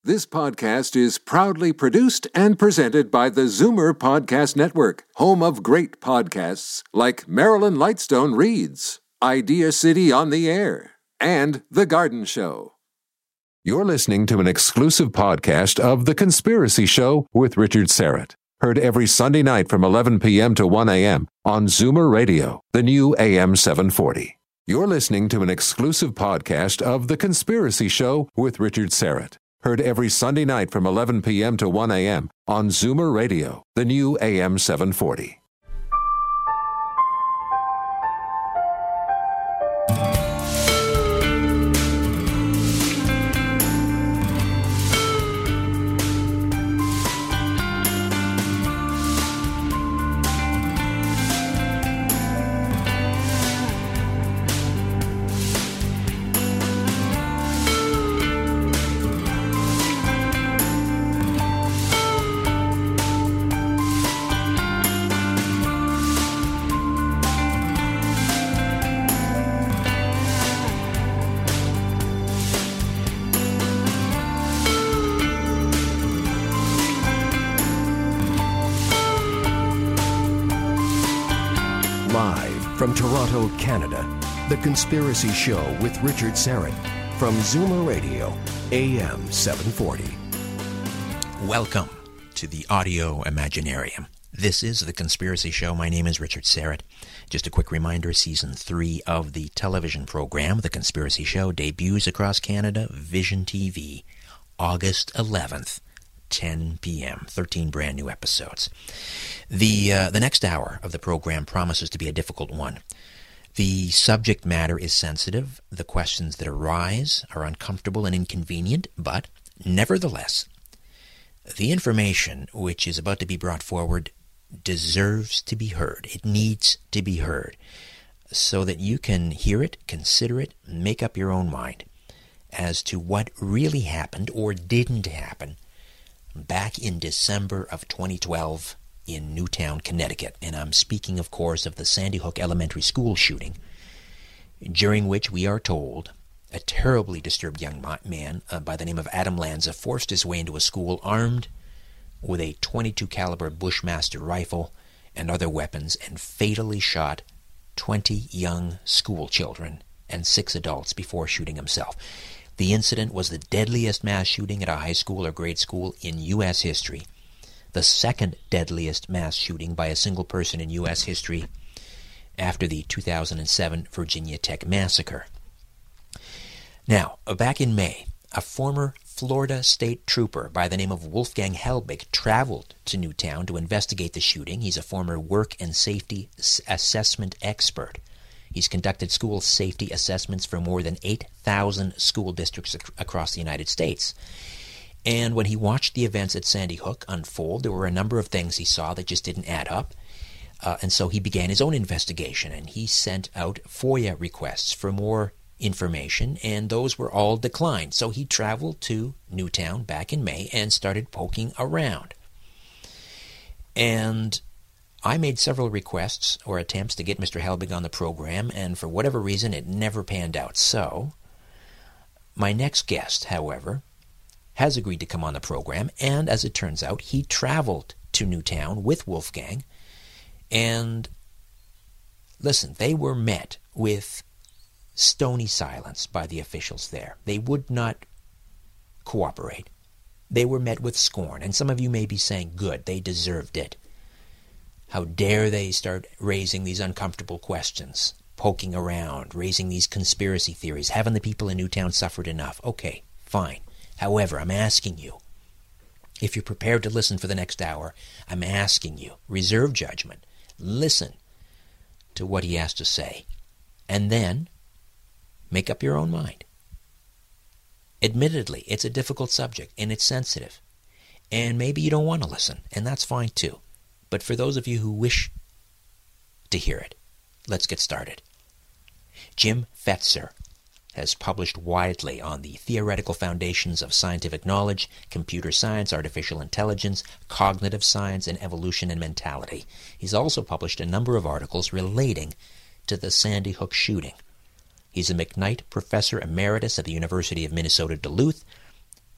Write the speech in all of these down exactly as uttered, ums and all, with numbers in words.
This podcast is proudly produced and presented by the Zoomer Podcast Network, home of great podcasts like Marilyn Lightstone Reads, Idea City on the Air, and The Garden Show. You're listening to an exclusive podcast of The Conspiracy Show with Richard Syrett. Heard every Sunday night from eleven p.m. to one a.m. on Zoomer Radio, the new A M seven forty. You're listening to an exclusive podcast of The Conspiracy Show with Richard Syrett. Heard every Sunday night from eleven p.m. to one a.m. on Zoomer Radio, the new A M seven forty. From Toronto, Canada, The Conspiracy Show with Richard Syrett from Zoomer Radio, A M seven forty. Welcome to the Audio Imaginarium. This is The Conspiracy Show. My name is Richard Syrett. Just a quick reminder, Season three of the television program, The Conspiracy Show, debuts across Canada, Vision T V, August eleventh. ten p.m., thirteen brand new episodes. The uh, the next hour of the program promises to be a difficult one. The subject matter is sensitive. The questions that arise are uncomfortable and inconvenient, but nevertheless, the information which is about to be brought forward deserves to be heard. It needs to be heard so that you can hear it, consider it, make up your own mind as to what really happened or didn't happen back in December of twenty twelve in Newtown, Connecticut. And I'm speaking, of course, of the Sandy Hook Elementary School shooting, during which we are told a terribly disturbed young man uh, by the name of Adam Lanza forced his way into a school armed with a twenty-two caliber Bushmaster rifle and other weapons and fatally shot twenty young school children and six adults before shooting himself. The incident was the deadliest mass shooting at a high school or grade school in U S history, the second deadliest mass shooting by a single person in U S history after the two thousand seven Virginia Tech massacre. Now, back in May, a former Florida state trooper by the name of Wolfgang Helbig traveled to Newtown to investigate the shooting. He's a former work and safety assessment expert. He's conducted school safety assessments for more than eight thousand school districts ac- across the United States. And when he watched the events at Sandy Hook unfold, there were a number of things he saw that just didn't add up. Uh, and so he began his own investigation, and he sent out FOIA requests for more information, and those were all declined. So he traveled to Newtown back in May and started poking around. And I made several requests or attempts to get Mister Helbig on the program, and for whatever reason, it never panned out. So, my next guest, however, has agreed to come on the program, and as it turns out, he traveled to Newtown with Wolfgang, and listen, they were met with stony silence by the officials there. They would not cooperate. They were met with scorn, and some of you may be saying, good, they deserved it. How dare they start raising these uncomfortable questions, poking around, raising these conspiracy theories? Haven't the people in Newtown suffered enough? Okay, fine. However, I'm asking you, if you're prepared to listen for the next hour, I'm asking you, reserve judgment, listen to what he has to say, and then make up your own mind. Admittedly, it's a difficult subject, and it's sensitive, and maybe you don't want to listen, and that's fine too. But for those of you who wish to hear it, let's get started. Jim Fetzer has published widely on the theoretical foundations of scientific knowledge, computer science, artificial intelligence, cognitive science, and evolution and mentality. He's also published a number of articles relating to the Sandy Hook shooting. He's a McKnight Professor Emeritus at the University of Minnesota Duluth,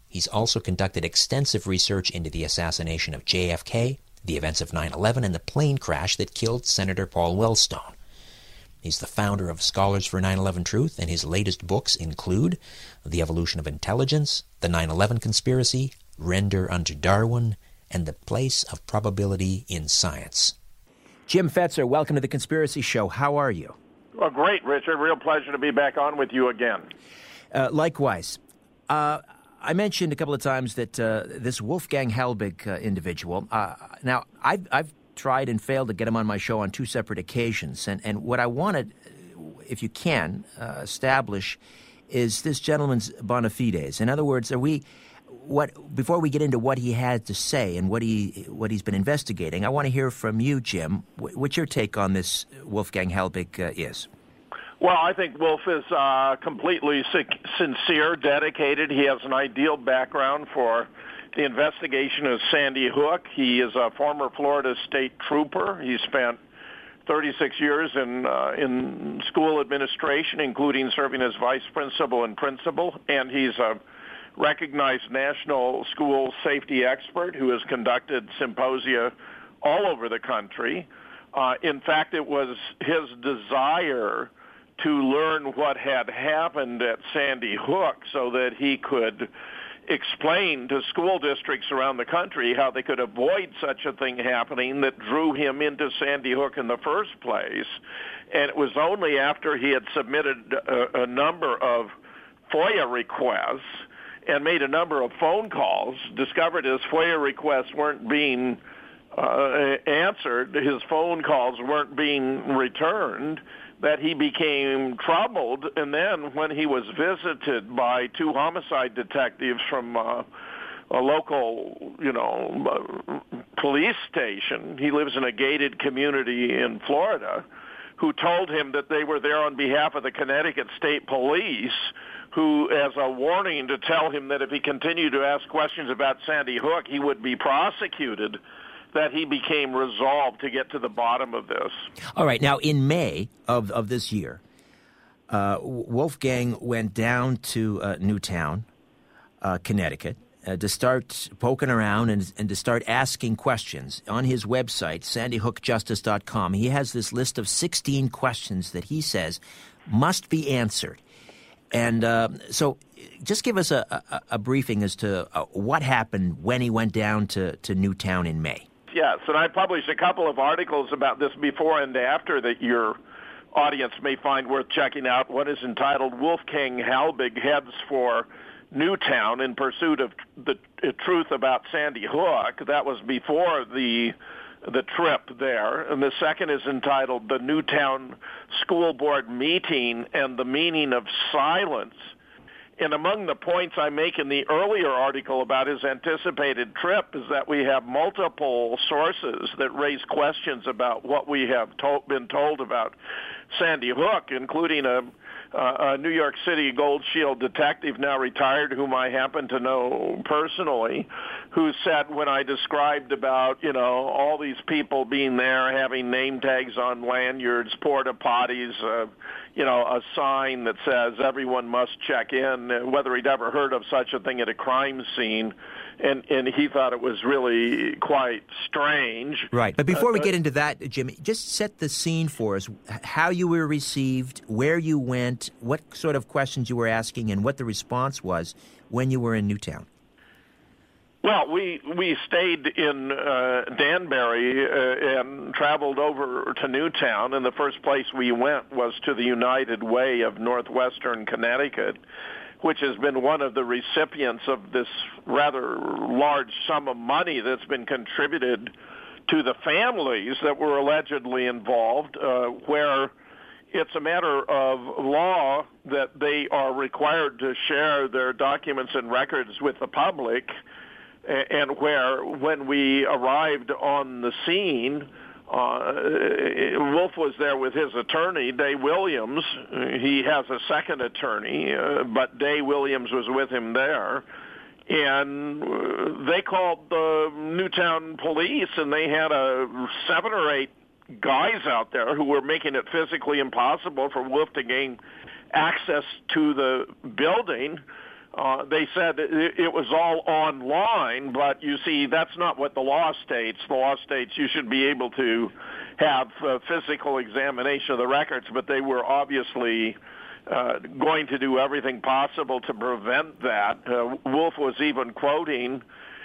He's also conducted extensive research into the assassination of J F K, the events of nine eleven, and the plane crash that killed Senator Paul Wellstone. He's the founder of Scholars for nine eleven Truth, and his latest books include The Evolution of Intelligence, The nine eleven Conspiracy, Render Unto Darwin, and The Place of Probability in Science. Jim Fetzer, welcome to The Conspiracy Show. How are you? Well, great, Richard. Real pleasure to be back on with you again. Uh, likewise. Uh, I mentioned a couple of times that uh, this Wolfgang Halbig uh, individual, uh, now, I've, I've tried and failed to get him on my show on two separate occasions, and, and what I wanted, if you can, uh, establish is this gentleman's bona fides. In other words, are we... What before we get into what he had to say and what he what he's been investigating, I want to hear from you, Jim. What your take on this Wolfgang Halbig uh, is? Well, I think Wolf is uh, completely sincere, dedicated. He has an ideal background for the investigation of Sandy Hook. He is a former Florida state trooper. He spent thirty-six years in uh, in school administration, including serving as vice principal and principal, and he's a recognized national school safety expert who has conducted symposia all over the country. Uh, in fact, it was his desire to learn what had happened at Sandy Hook so that he could explain to school districts around the country how they could avoid such a thing happening that drew him into Sandy Hook in the first place. And it was only after he had submitted a, a number of FOIA requests and made a number of phone calls, discovered his FOIA requests weren't being uh, answered, his phone calls weren't being returned, that he became troubled. And then when he was visited by two homicide detectives from uh, a local, you know, police station, he lives in a gated community in Florida, who told him that they were there on behalf of the Connecticut State Police, who, as a warning to tell him that if he continued to ask questions about Sandy Hook, he would be prosecuted, that he became resolved to get to the bottom of this. All right. Now, in May of, of this year, uh, Wolfgang went down to uh, Newtown, uh, Connecticut, uh, to start poking around and, and to start asking questions. On his website, sandy hook justice dot com, he has this list of sixteen questions that he says must be answered. And uh, so just give us a, a, a briefing as to uh, what happened when he went down to, to Newtown in May. Yes, and I published a couple of articles about this before and after that your audience may find worth checking out. One is entitled Wolfgang Halbig Heads for Newtown in Pursuit of the Truth About Sandy Hook. That was before the the trip there. And the second is entitled The Newtown School Board Meeting and the Meaning of Silence. And among the points I make in the earlier article about his anticipated trip is that we have multiple sources that raise questions about what we have to- been told about Sandy Hook, including a Uh, a New York City Gold Shield detective, now retired, whom I happen to know personally, who said when I described about, you know, all these people being there, having name tags on lanyards, porta potties, uh, you know, a sign that says everyone must check in, whether he'd ever heard of such a thing at a crime scene, and, and he thought it was really quite strange. Right. But before uh, we get into that, Jimmy, just set the scene for us, how you were received, where you went, what sort of questions you were asking, and what the response was when you were in Newtown. Well, we we stayed in uh, Danbury uh, and traveled over to Newtown, and the first place we went was to the United Way of Northwestern Connecticut, which has been one of the recipients of this rather large sum of money that's been contributed to the families that were allegedly involved, uh, where it's a matter of law that they are required to share their documents and records with the public, and where when we arrived on the scene, uh, Wolf was there with his attorney, Day Williams. He has a second attorney, uh, but Day Williams was with him there. And they called the Newtown police, and they had a seven or eight guys out there who were making it physically impossible for Wolf to gain access to the building. Uh, they said it, it was all online, but you see, that's not what the law states. The law states you should be able to have uh, physical examination of the records, but they were obviously uh, going to do everything possible to prevent that. Uh, Wolf was even quoting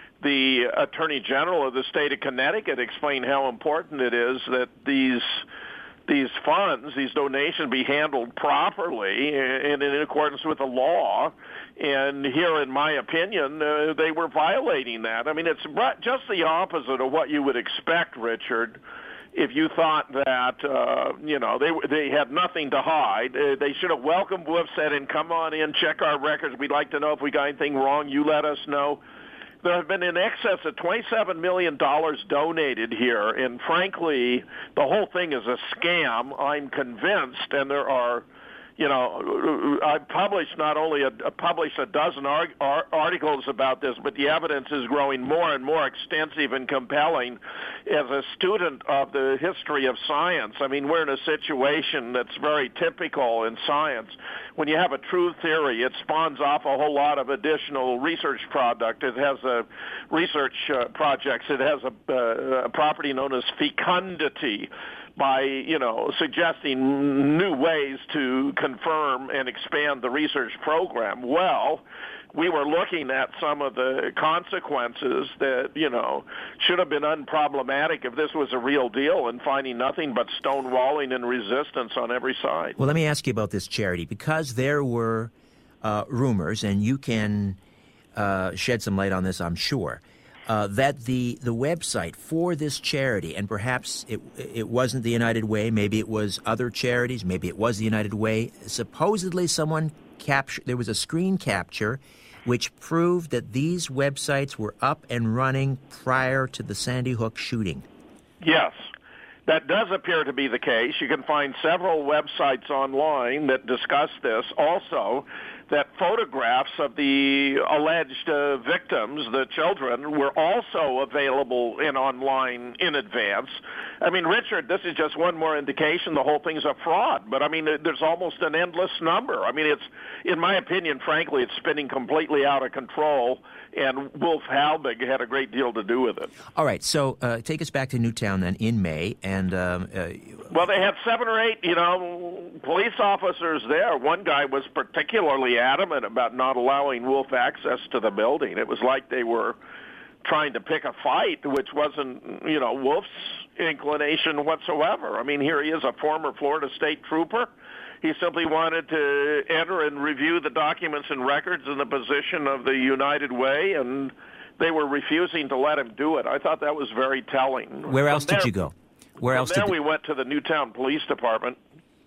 the Attorney General of the state of Connecticut, explain how important it is that these these funds, these donations, be handled properly and in accordance with the law. And here, in my opinion, uh, they were violating that. I mean, it's just the opposite of what you would expect, Richard, if you thought that, uh, you know, they they had nothing to hide. Uh, they should have welcomed Wolf, said, and come on in, check our records. We'd like to know if we got anything wrong. You let us know. There have been in excess of twenty-seven million dollars donated here, and frankly, the whole thing is a scam, I'm convinced, and there are, you know, I've published not only a, published a dozen ar- ar- articles about this, but the evidence is growing more and more extensive and compelling. As a student of the history of science, I mean, we're in a situation that's very typical in science. When you have a true theory, it spawns off a whole lot of additional research product. It has a research uh, projects. It has a, uh, a property known as fecundity, by, you know, suggesting new ways to confirm and expand the research program. Well, we were looking at some of the consequences that, you know, should have been unproblematic if this was a real deal, and finding nothing but stonewalling and resistance on every side. Well, let me ask you about this charity, because there were uh, rumors, and you can uh, shed some light on this, I'm sure, Uh, that the, the website for this charity, and perhaps it it wasn't the United Way, maybe it was other charities, maybe it was the United Way, supposedly someone captured, there was a screen capture which proved that these websites were up and running prior to the Sandy Hook shooting. Yes, that does appear to be the case. You can find several websites online that discuss this. Also, that photographs of the alleged uh, victims, the children, were also available in online in advance. I mean, Richard, this is just one more indication the whole thing's a fraud. But, I mean, there's almost an endless number. I mean, it's, in my opinion, frankly, it's spinning completely out of control, and Wolf Halbig had a great deal to do with it. All right, so uh, take us back to Newtown then in May, and um, uh, well, they had seven or eight, you know, police officers there. One guy was particularly adamant about not allowing Wolf access to the building. It was like they were trying to pick a fight, which wasn't, you know, Wolf's inclination whatsoever. I mean, here he is, a former Florida State Trooper. He simply wanted to enter and review the documents and records in the position of the United Way, and they were refusing to let him do it. I thought that was very telling. Where else did you go? Where else? Then did we went to the Newtown Police Department,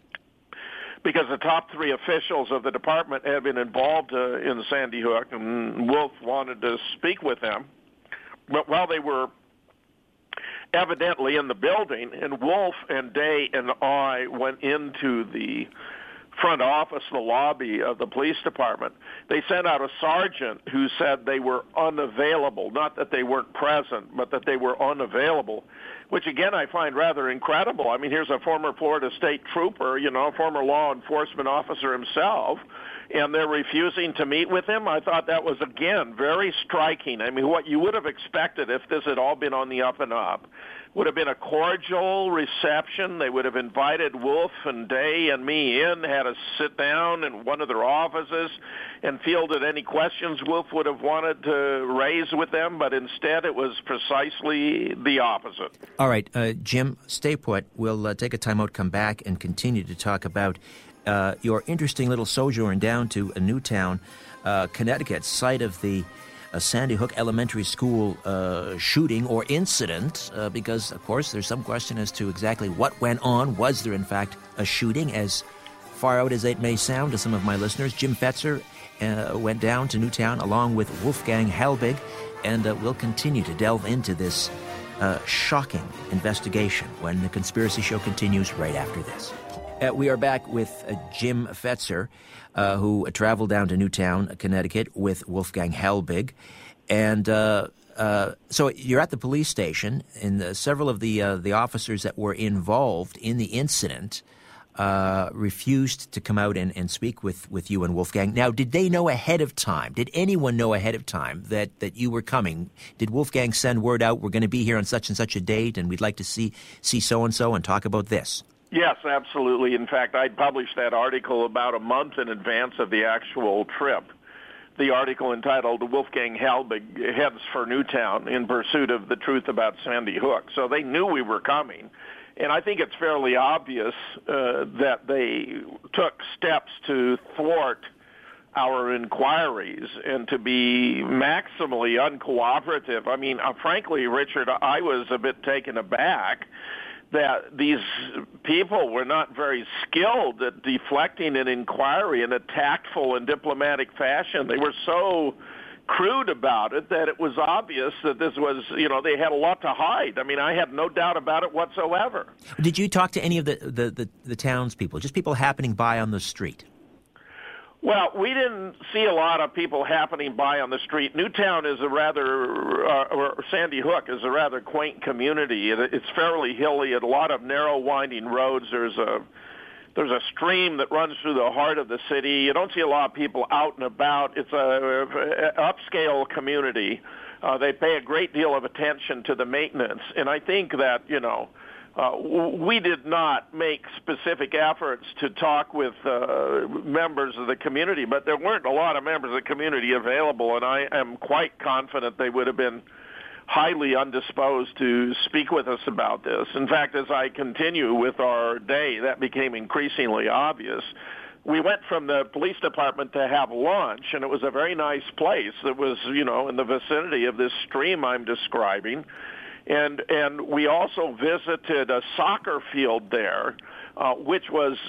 because the top three officials of the department had been involved uh, in Sandy Hook, and Wolf wanted to speak with them. But while they were evidently in the building, and Wolf and Day and I went into the front office, the lobby of the police department, they sent out a sergeant who said they were unavailable, not that they weren't present, but that they were unavailable, which, again, I find rather incredible. I mean, here's a former Florida State Trooper, you know, a former law enforcement officer himself, and they're refusing to meet with him. I thought that was, again, very striking. I mean, what you would have expected if this had all been on the up and up would have been a cordial reception. They would have invited Wolf and Day and me in, had us sit down in one of their offices, and fielded any questions Wolf would have wanted to raise with them, but instead it was precisely the opposite. All right, uh, Jim, stay put. We'll uh, take a time out, come back, and continue to talk about uh, your interesting little sojourn down to uh, Newtown, uh, Connecticut, site of the uh, Sandy Hook Elementary School uh, shooting or incident, uh, because, of course, there's some question as to exactly what went on. Was there, in fact, a shooting? As far out as it may sound to some of my listeners, Jim Fetzer uh, went down to Newtown along with Wolfgang Halbig, and uh, we'll continue to delve into this uh, shocking investigation when the Conspiracy Show continues right after this. Uh, we are back with uh, Jim Fetzer, uh, who traveled down to Newtown, Connecticut, with Wolfgang Halbig. And uh, uh, so you're at the police station, and uh, several of the uh, the officers that were involved in the incident uh, refused to come out and, and speak with, with you and Wolfgang. Now, did they know ahead of time? Did anyone know ahead of time that, that you were coming? Did Wolfgang send word out, we're going to be here on such and such a date, and we'd like to see see so-and-so and talk about this? Yes, absolutely. In fact, I'd published that article about a month in advance of the actual trip. The article entitled Wolfgang Halbig Heads for Newtown in Pursuit of the Truth About Sandy Hook. So they knew we were coming. And I think it's fairly obvious uh, that they took steps to thwart our inquiries and to be maximally uncooperative. I mean, uh, frankly, Richard, I was a bit taken aback that these people were not very skilled at deflecting an inquiry in a tactful and diplomatic fashion. They were so crude about it that it was obvious that this was, you know, they had a lot to hide. I mean, I had no doubt about it whatsoever. Did you talk to any of the, the, the, the townspeople, just people happening by on the street? Well, we didn't see a lot of people happening by on the street. Newtown is a rather, uh, or Sandy Hook is a rather quaint community. It, it's fairly hilly, and a lot of narrow, winding roads. There's a there's a stream that runs through the heart of the city. You don't see a lot of people out and about. It's a, a upscale community. Uh, they pay a great deal of attention to the maintenance, and I think that, you know, Uh, we did not make specific efforts to talk with uh, members of the community, but there weren't a lot of members of the community available, and I am quite confident they would have been highly undisposed to speak with us about this. In fact, as I continue with our day, that became increasingly obvious. We went from the police department to have lunch, and it was a very nice place that was, you know, in the vicinity of this stream I'm describing. And and we also visited a soccer field there, uh, which was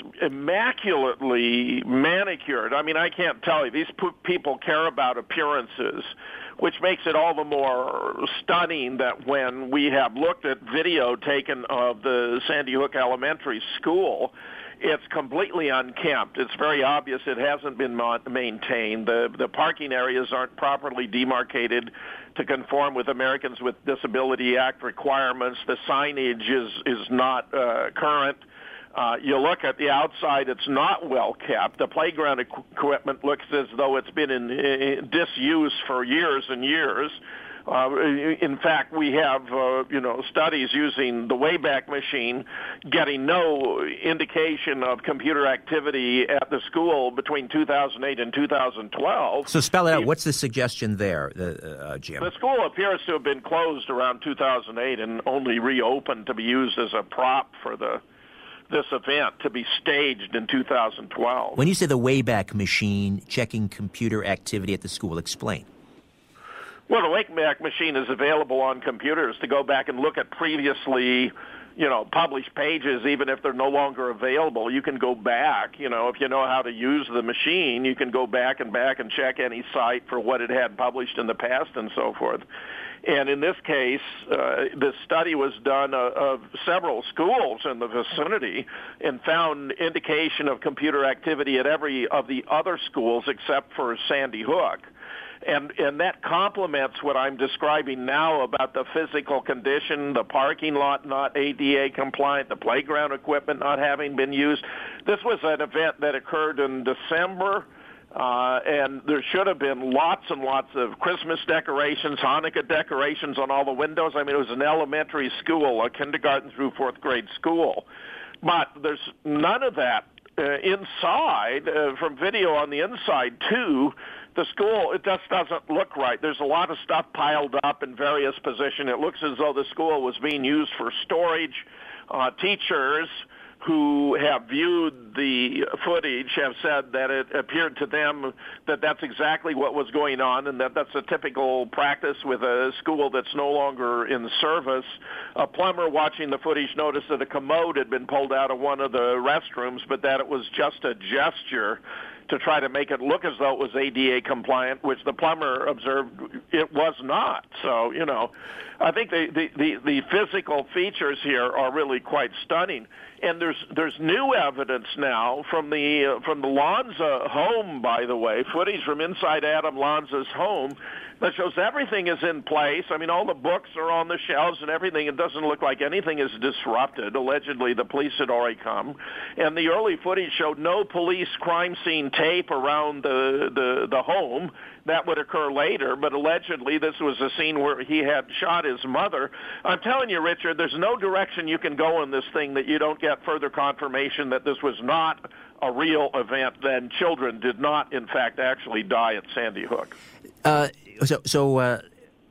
immaculately manicured. I mean, I can't tell you. These p- people care about appearances, which makes it all the more stunning that when we have looked at video taken of the Sandy Hook Elementary School, it's completely unkempt. It's very obvious it hasn't been ma- maintained. The the parking areas aren't properly demarcated to conform with Americans with Disability Act requirements. The signage is is not uh, current. Uh, you look at the outside; it's not well kept. The playground equ- equipment looks as though it's been in, in disuse for years and years. Uh, in fact, we have, uh, you know, studies using the Wayback Machine getting no indication of computer activity at the school between two thousand eight and two thousand twelve. So spell it out. What's the suggestion there, uh, Jim? The school appears to have been closed around two thousand eight and only reopened to be used as a prop for the this event, to be staged in two thousand twelve. When you say the Wayback Machine checking computer activity at the school, explain. Well, the Wayback Machine is available on computers to go back and look at previously, you know, published pages, even if they're no longer available. You can go back, you know, if you know how to use the machine, you can go back and back and check any site for what it had published in the past and so forth. And in this case, uh, this study was done uh, of several schools in the vicinity and found indication of computer activity at every of the other schools except for Sandy Hook. And and that complements what I'm describing now about the physical condition, the parking lot not A D A compliant, the playground equipment not having been used. This was an event that occurred in December, uh, and there should have been lots and lots of Christmas decorations, Hanukkah decorations on all the windows. I mean, it was an elementary school, a kindergarten through fourth grade school. But there's none of that uh, inside, uh, from video on the inside, too. The school, it just doesn't look right. There's a lot of stuff piled up in various positions. It looks as though the school was being used for storage. Uh, teachers who have viewed the footage have said that it appeared to them that that's exactly what was going on and that that's a typical practice with a school that's no longer in service. A plumber watching the footage noticed that a commode had been pulled out of one of the restrooms, but that it was just a gesture to try to make it look as though it was A D A compliant, which the plumber observed it was not. So, you know, I think the, the, the, the physical features here are really quite stunning. And there's there's new evidence now from the uh, from the Lanza home, by the way, footage from inside Adam Lanza's home that shows everything is in place. I mean, all the books are on the shelves and everything. It doesn't look like anything is disrupted. Allegedly, the police had already come. And the early footage showed no police crime scene tape around the, the, the home. That would occur later, but allegedly this was a scene where he had shot his mother. I'm telling you, Richard, there's no direction you can go in this thing that you don't get further confirmation that this was not a real event, then children did not, in fact, actually die at Sandy Hook. Uh, so, so uh,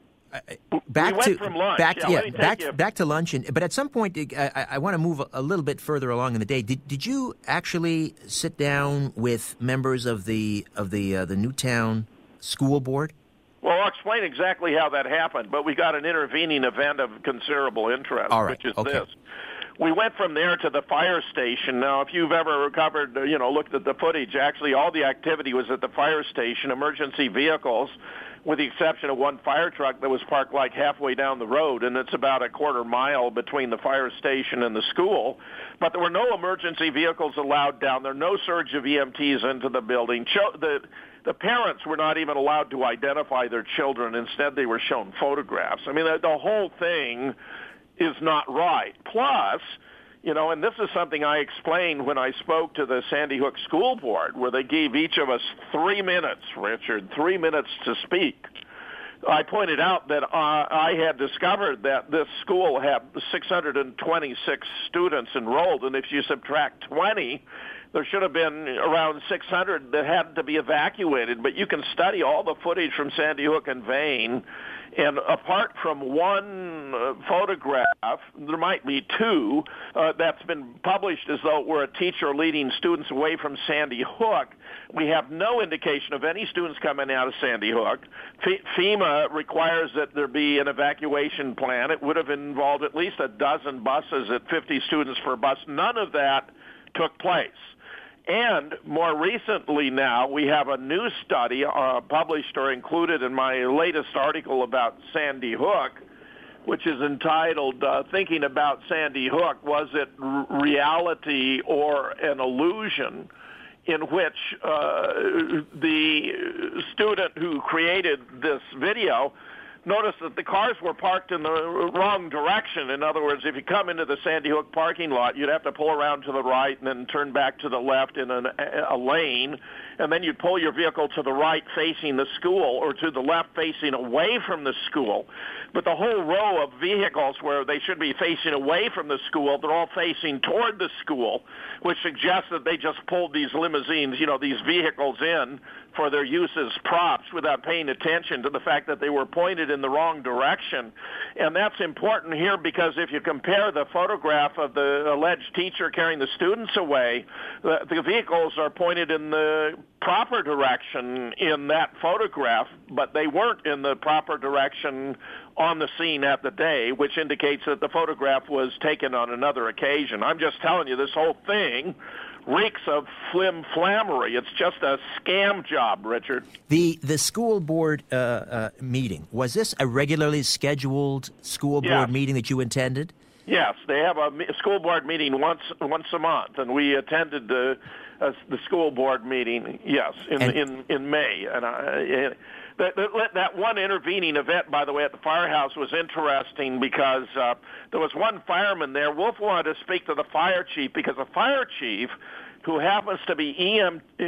back we went to from lunch. back, yeah, yeah, back, you. back to lunch. And, but at some point, I, I want to move a, a little bit further along in the day. Did did you actually sit down with members of the of the uh, the Newtown School Board? Well, I'll explain exactly how that happened, but we got an intervening event of considerable interest, All right. which is okay. this. We went from there to the fire station. Now, if you've ever recovered, you know, looked at the footage, actually all the activity was at the fire station, emergency vehicles, with the exception of one fire truck that was parked like halfway down the road, and it's about a quarter mile between the fire station and the school. But there were no emergency vehicles allowed down there, no surge of E M Ts into the building. Cho- the The parents were not even allowed to identify their children. Instead, they were shown photographs. I mean, the, the whole thing is not right. Plus, you know, and this is something I explained when I spoke to the Sandy Hook School Board, where they gave each of us three minutes, Richard, three minutes to speak. I pointed out that uh, I had discovered that this school had six hundred twenty-six students enrolled, and if you subtract twenty, there should have been around six hundred that had to be evacuated. But you can study all the footage from Sandy Hook and Vane, and apart from one uh, photograph, there might be two, uh, that's been published as though it were a teacher leading students away from Sandy Hook. We have no indication of any students coming out of Sandy Hook. F- FEMA requires that there be an evacuation plan. It would have involved at least a dozen buses at fifty students per bus. None of that took place. And more recently now, we have a new study uh, published or included in my latest article about Sandy Hook, which is entitled uh, Thinking About Sandy Hook, Was It R- Reality or an Illusion?, in which uh, the student who created this video noticed that the cars were parked in the wrong direction. In other words, if you come into the Sandy Hook parking lot, you'd have to pull around to the right and then turn back to the left in an, a lane, and then you'd pull your vehicle to the right facing the school or to the left facing away from the school. But the whole row of vehicles where they should be facing away from the school, they're all facing toward the school, which suggests that they just pulled these limousines, you know, these vehicles in for their use as props without paying attention to the fact that they were pointed in the wrong direction. And that's important here because if you compare the photograph of the alleged teacher carrying the students away, the, the vehicles are pointed in the proper direction in that photograph, but they weren't in the proper direction on the scene at the day, which indicates that the photograph was taken on another occasion. I'm just telling you, this whole thing reeks of flim-flammery. It's just a scam job, Richard. The the school board uh, uh, meeting, was this a regularly scheduled school board Yes. meeting that you attended? Yes, they have a school board meeting once once a month, and we attended the uh, the school board meeting. Yes, in And- in in May, and I, that, that that one intervening event, by the way, at the firehouse was interesting because uh, there was one fireman there. Wolf wanted to speak to the fire chief because the fire chief, who happens to be E M, uh,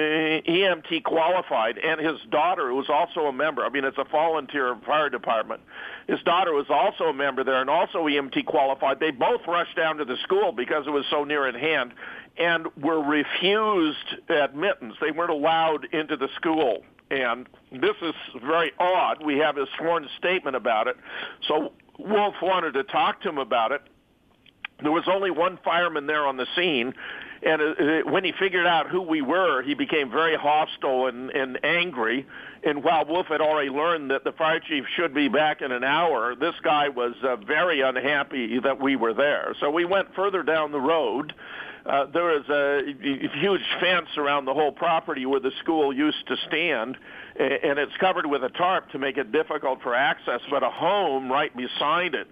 E M T qualified, and his daughter, who was also a member. I mean, it's a volunteer fire department. His daughter was also a member there and also E M T qualified. They both rushed down to the school because it was so near at hand and were refused admittance. They weren't allowed into the school. And this is very odd. We have a sworn statement about it. So Wolf wanted to talk to him about it. There was only one fireman there on the scene, and uh, when he figured out who we were, he became very hostile and, and angry. And while Wolf had already learned that the fire chief should be back in an hour, this guy was uh, very unhappy that we were there. So we went further down the road. Uh, there is a, a huge fence around the whole property where the school used to stand, and it's covered with a tarp to make it difficult for access, but a home right beside it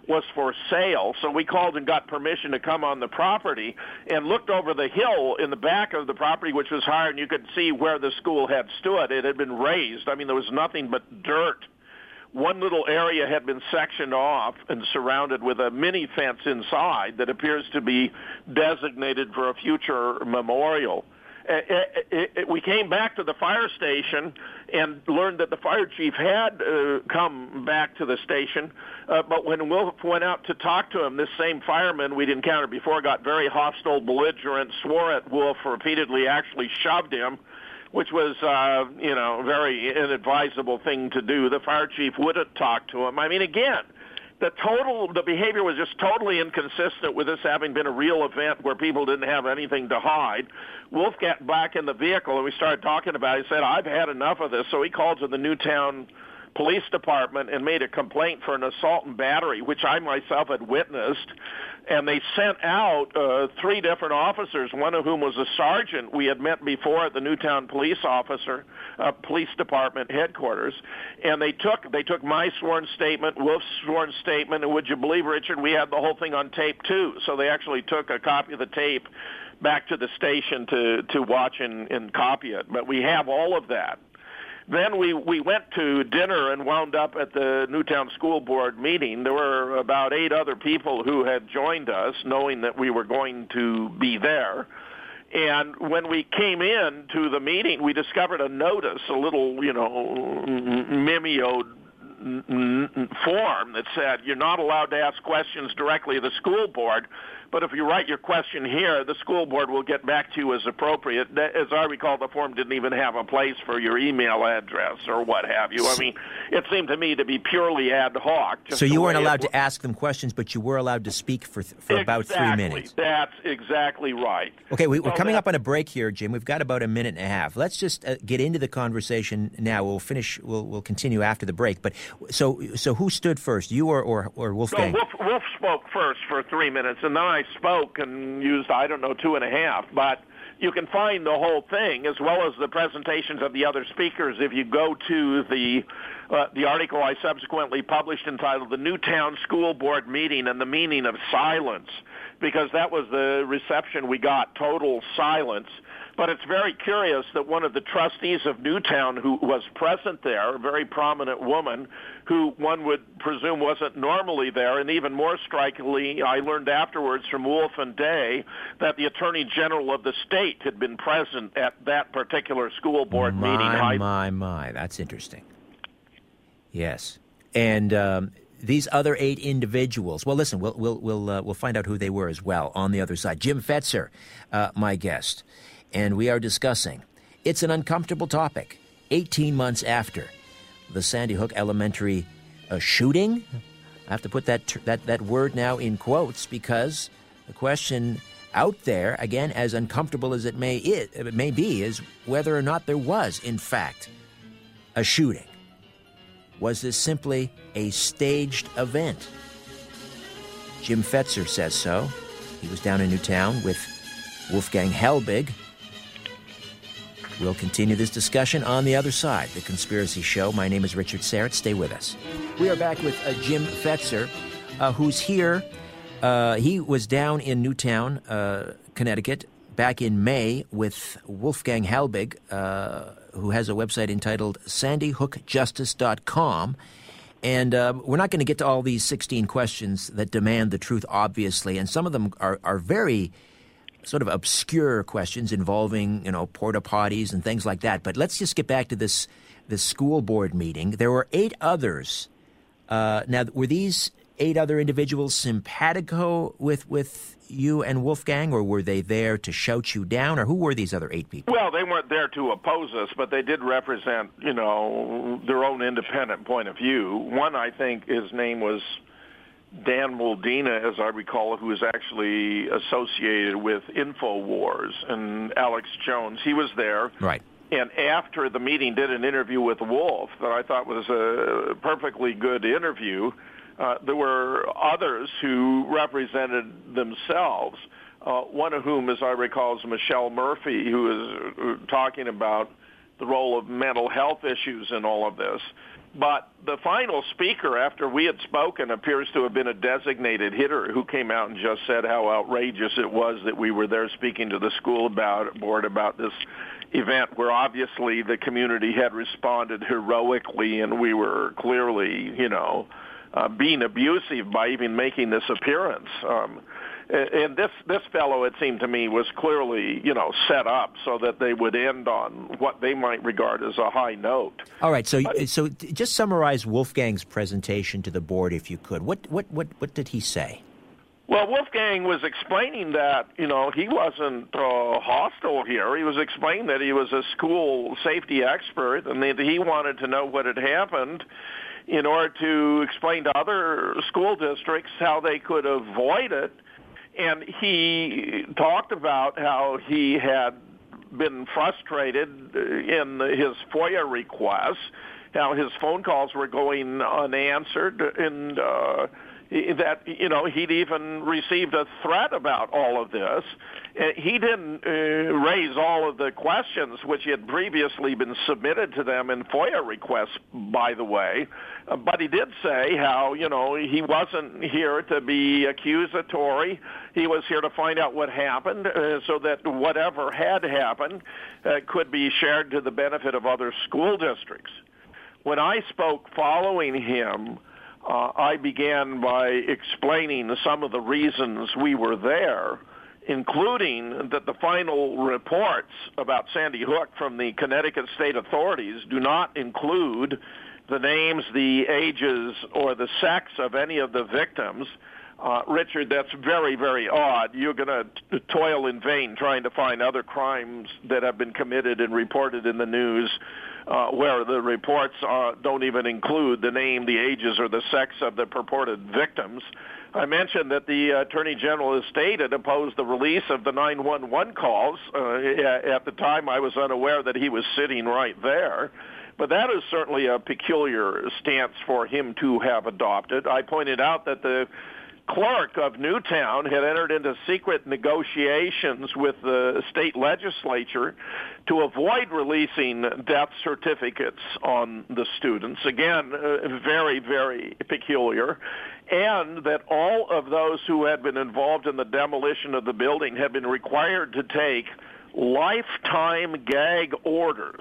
was for sale. So we called and got permission to come on the property and looked over the hill in the back of the property, which was higher, and you could see where the school had stood. It had been raised. I mean, there was nothing but dirt. One little area had been sectioned off and surrounded with a mini fence inside that appears to be designated for a future memorial. It, it, it, we came back to the fire station and learned that the fire chief had uh, come back to the station, uh, but when Wolf went out to talk to him, this same fireman we'd encountered before got very hostile, belligerent, swore at Wolf repeatedly, actually shoved him, which was, uh, you know, very inadvisable thing to do. The fire chief wouldn't talk to him. I mean, again, the total, the behavior was just totally inconsistent with this having been a real event where people didn't have anything to hide. Wolf got back in the vehicle and we started talking about it. He said, I've had enough of this. So he called to the Newtown Police Department and made a complaint for an assault and battery, which I myself had witnessed. And they sent out uh, three different officers, one of whom was a sergeant we had met before at the Newtown Police Officer uh, Police Department headquarters. And they took they took my sworn statement, Wolf's sworn statement, and would you believe, Richard, we had the whole thing on tape too. So they actually took a copy of the tape back to the station to to watch and, and copy it. But we have all of that. Then we, we went to dinner and wound up at the Newtown School Board meeting. There were about eight other people who had joined us, knowing that we were going to be there. And when we came in to the meeting, we discovered a notice, a little, you know, mimeoed form that said you're not allowed to ask questions directly to the school board, but if you write your question here, the school board will get back to you as appropriate. As I recall, the form didn't even have a place for your email address or what have you. I mean, it seemed to me to be purely ad hoc. So you weren't allowed to ask them questions, but you were allowed to speak for th- for about three minutes. That's exactly right. Okay, we, we're so coming that, up on a break here, Jim. We've got about a minute and a half. Let's just uh, get into the conversation now. We'll finish. We'll we'll continue after the break. But so so who stood first, you or or, or Wolfgang? So Wolf, Wolf spoke first for three minutes, and then I spoke and used, I don't know, two and a half. But you can find the whole thing, as well as the presentations of the other speakers, if you go to the uh, the article I subsequently published entitled The Newtown School Board Meeting and the Meaning of Silence, because that was the reception we got, total silence. But it's very curious that one of the trustees of Newtown who was present there, a very prominent woman, who one would presume wasn't normally there, and even more strikingly, I learned afterwards from Wolf and Day that the Attorney General of the state had been present at that particular school board my, meeting. My, my, my. That's interesting. Yes. And um, these other eight individuals, well, listen, we'll, we'll, we'll, uh, we'll find out who they were as well on the other side. Jim Fetzer, uh, my guest. And we are discussing, it's an uncomfortable topic, eighteen months after the Sandy Hook Elementary uh, shooting. I have to put that, ter- that that word now in quotes because the question out there, again, as uncomfortable as it may, it, it may be, is whether or not there was, in fact, a shooting. Was this simply a staged event? Jim Fetzer says so. He was down in Newtown with Wolfgang Helbig. We'll continue this discussion on the other side. The Conspiracy Show. My name is Richard Syrett. Stay with us. We are back with uh, Jim Fetzer, uh, who's here. Uh, he was down in Newtown, uh, Connecticut, back in May with Wolfgang Helbig, uh, who has a website entitled sandy hook justice dot com. And uh, we're not going to get to all these sixteen questions that demand the truth, obviously, and some of them are, are very sort of obscure questions involving, you know, porta potties and things like that. But let's just get back to this this school board meeting. There were eight others. Uh, now, were these eight other individuals simpatico with with you and Wolfgang, or were they there to shout you down, or who were these other eight people? Well, they weren't there to oppose us, but they did represent, you know, their own independent point of view. One, I think, his name was Dan Moldina, as I recall, who is actually associated with InfoWars, and Alex Jones. He was there. Right. And after the meeting, did an interview with Wolf that I thought was a perfectly good interview. Uh, there were others who represented themselves, uh, one of whom, as I recall, is Michelle Murphy, who is talking about the role of mental health issues in all of this. But the final speaker, after we had spoken, appears to have been a designated hitter who came out and just said how outrageous it was that we were there speaking to the school about board about this event, where obviously the community had responded heroically, and we were clearly, you know, uh, being abusive by even making this appearance. Um, And this this fellow, it seemed to me, was clearly, you know, set up so that they would end on what they might regard as a high note. All right, so but, so just summarize Wolfgang's presentation to the board, if you could. What what what what did he say? Well, Wolfgang was explaining that, you know, he wasn't uh, hostile here. He was explaining that he was a school safety expert and that he wanted to know what had happened in order to explain to other school districts how they could avoid it. And he talked about how he had been frustrated in his FOIA requests, how his phone calls were going unanswered, and uh, that, you know, he'd even received a threat about all of this. He didn't uh, raise all of the questions which had previously been submitted to them in FOIA requests, by the way, uh, but he did say how, you know, he wasn't here to be accusatory. He was here to find out what happened uh, so that whatever had happened uh, could be shared to the benefit of other school districts. When I spoke following him, uh, I began by explaining some of the reasons we were there, including that the final reports about Sandy Hook from the Connecticut state authorities do not include the names, the ages, or the sex of any of the victims. Uh, Richard, that's very, very odd. You're going to t- toil in vain trying to find other crimes that have been committed and reported in the news uh, where the reports uh, don't even include the name, the ages, or the sex of the purported victims. I mentioned that the Attorney General of the state had opposed the release of the nine one one calls. Uh, at the time, I was unaware that he was sitting right there. But that is certainly a peculiar stance for him to have adopted. I pointed out that the clerk of Newtown had entered into secret negotiations with the state legislature to avoid releasing death certificates on the students. Again, uh, very, very peculiar. And that all of those who had been involved in the demolition of the building had been required to take lifetime gag orders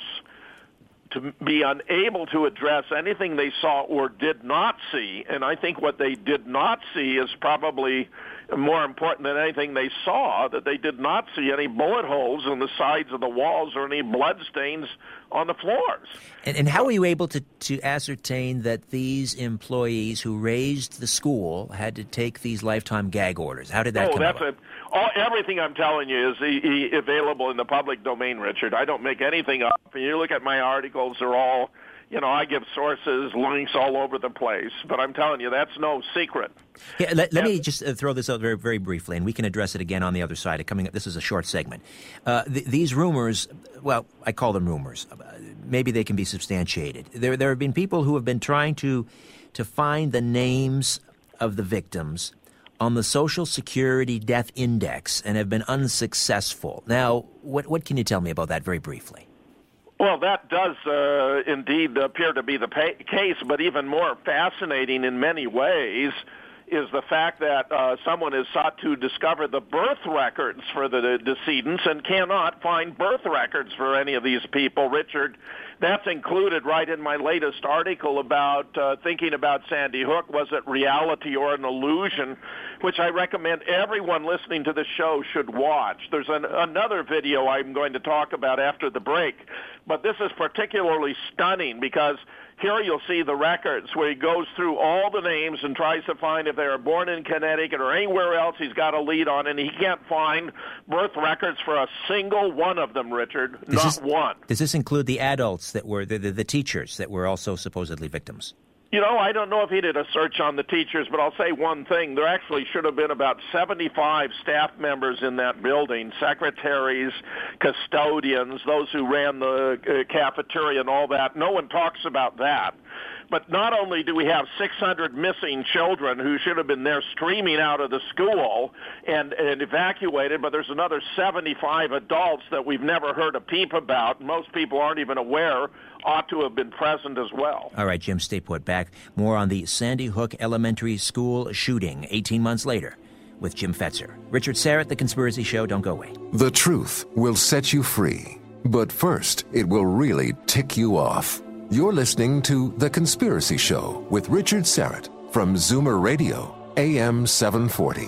to be unable to address anything they saw or did not see. And I think what they did not see is probably more important than anything they saw, that they did not see any bullet holes in the sides of the walls or any blood stains on the floors. And, and how were you able to, to ascertain that these employees who raised the school had to take these lifetime gag orders? How did that oh, come that's about? A, all, everything I'm telling you is e- e- available in the public domain, Richard. I don't make anything up. You look at my articles, they're all, you know, I give sources, links all over the place. But I'm telling you, that's no secret. Yeah, let, let me just uh, throw this out very, very briefly, and we can address it again on the other side. Coming up, this is a short segment. Uh, th- these rumors, well, I call them rumors. Uh, maybe they can be substantiated. There, there have been people who have been trying to, to find the names of the victims on the Social Security Death Index and have been unsuccessful. Now, what, what can you tell me about that very briefly? Well, that does uh, indeed appear to be the pa- case, but even more fascinating in many ways is the fact that uh, someone has sought to discover the birth records for the decedents and cannot find birth records for any of these people. Richard, that's included right in my latest article about uh, thinking about Sandy Hook. Was it reality or an illusion? Which I recommend everyone listening to the show should watch. There's an, another video I'm going to talk about after the break, but this is particularly stunning because here you'll see the records where he goes through all the names and tries to find if they were born in Connecticut or anywhere else he's got a lead on, and he can't find birth records for a single one of them, Richard. Does Not this, one. Does this include the adults that were, the, the, the teachers that were also supposedly victims? You know, I don't know if he did a search on the teachers, but I'll say one thing. There actually should have been about seventy-five staff members in that building, secretaries, custodians, those who ran the uh, cafeteria and all that. No one talks about that. But not only do we have six hundred missing children who should have been there streaming out of the school and, and evacuated, but there's another seventy-five adults that we've never heard a peep about. Most people aren't even aware, ought to have been present as well. All right, Jim, stay put. Back more on the Sandy Hook Elementary School shooting eighteen months later with Jim Fetzer. Richard Syrett, The Conspiracy Show. Don't go away. The truth will set you free. But first, it will really tick you off. You're listening to The Conspiracy Show with Richard Syrett from Zoomer Radio, A M seven forty.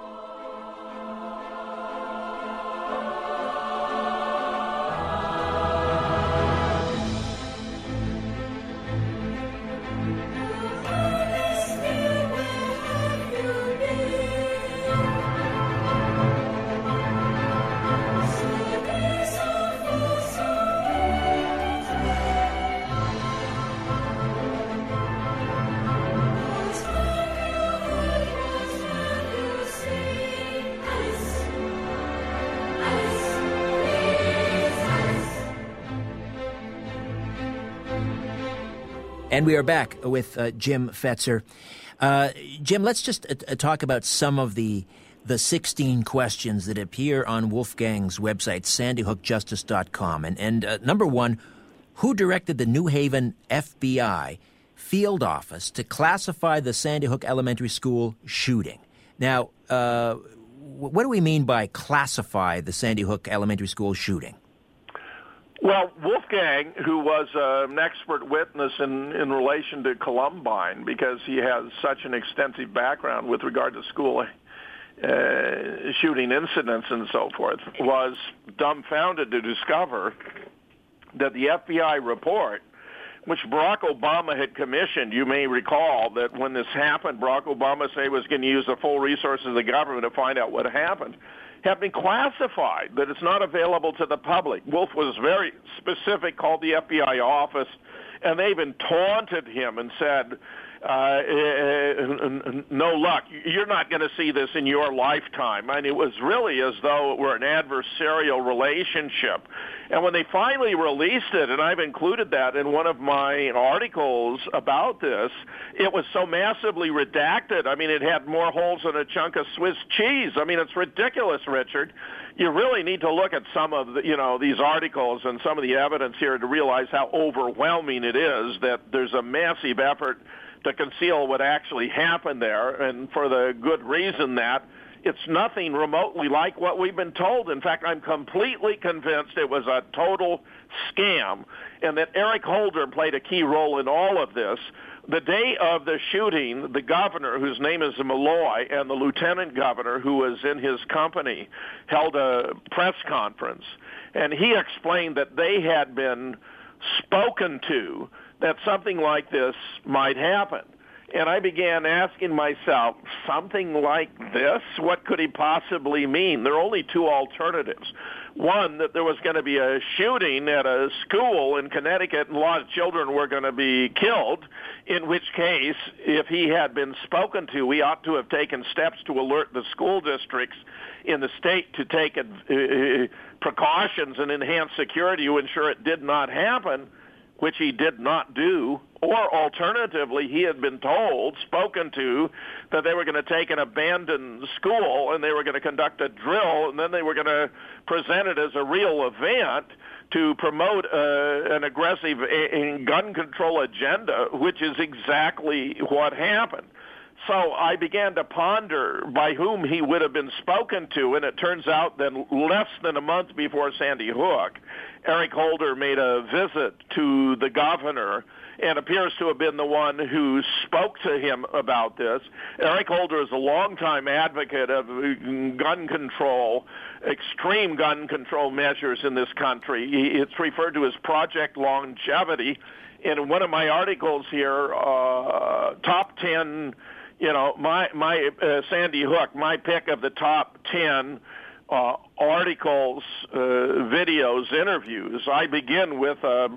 And we are back with uh, Jim Fetzer. Uh, Jim, let's just uh, talk about some of the the sixteen questions that appear on Wolfgang's website, sandy hook justice dot com. And, and uh, number one, who directed the New Haven F B I field office to classify the Sandy Hook Elementary School shooting? Now, uh, what do we mean by classify the Sandy Hook Elementary School shooting? Well, Wolfgang, who was uh, an expert witness in, in relation to Columbine, because he has such an extensive background with regard to school uh, shooting incidents and so forth, was dumbfounded to discover that the F B I report, which Barack Obama had commissioned, you may recall that when this happened, Barack Obama said he was going to use the full resources of the government to find out what happened, have been classified, that it's not available to the public. Wolf was very specific, called the F B I office, and they even taunted him and said, uh, no luck, you're not going to see this in your lifetime. I mean, it was really as though it were an adversarial relationship. And when they finally released it, and I've included that in one of my articles about this, it was so massively redacted. I mean, it had more holes than a chunk of Swiss cheese. I mean, it's ridiculous, Richard. You really need to look at some of the, you know, these articles and some of the evidence here to realize how overwhelming it is that there's a massive effort to conceal what actually happened there, and for the good reason that it's nothing remotely like what we've been told. In fact, I'm completely convinced it was a total scam, and that Eric Holder played a key role in all of this. The day of the shooting, the governor, whose name is Malloy, and the lieutenant governor, who was in his company, held a press conference, and he explained that they had been spoken to that something like this might happen. And I began asking myself, something like this? What could he possibly mean? There are only two alternatives. One, that there was going to be a shooting at a school in Connecticut and a lot of children were going to be killed, in which case, if he had been spoken to, we ought to have taken steps to alert the school districts in the state to take uh, precautions and enhance security to ensure it did not happen, which he did not do. Or alternatively, he had been told, spoken to, that they were going to take an abandoned school and they were going to conduct a drill, and then they were going to present it as a real event to promote uh, an aggressive uh, gun control agenda, which is exactly what happened. So I began to ponder by whom he would have been spoken to, and it turns out that less than a month before Sandy Hook, Eric Holder made a visit to the governor and appears to have been the one who spoke to him about this. Eric Holder is a longtime advocate of gun control, extreme gun control measures in this country. It's referred to as Project Longevity. In one of my articles here, uh, top ten, you know, my, my uh, Sandy Hook, my pick of the top ten uh, articles, uh, videos, interviews. I begin with um,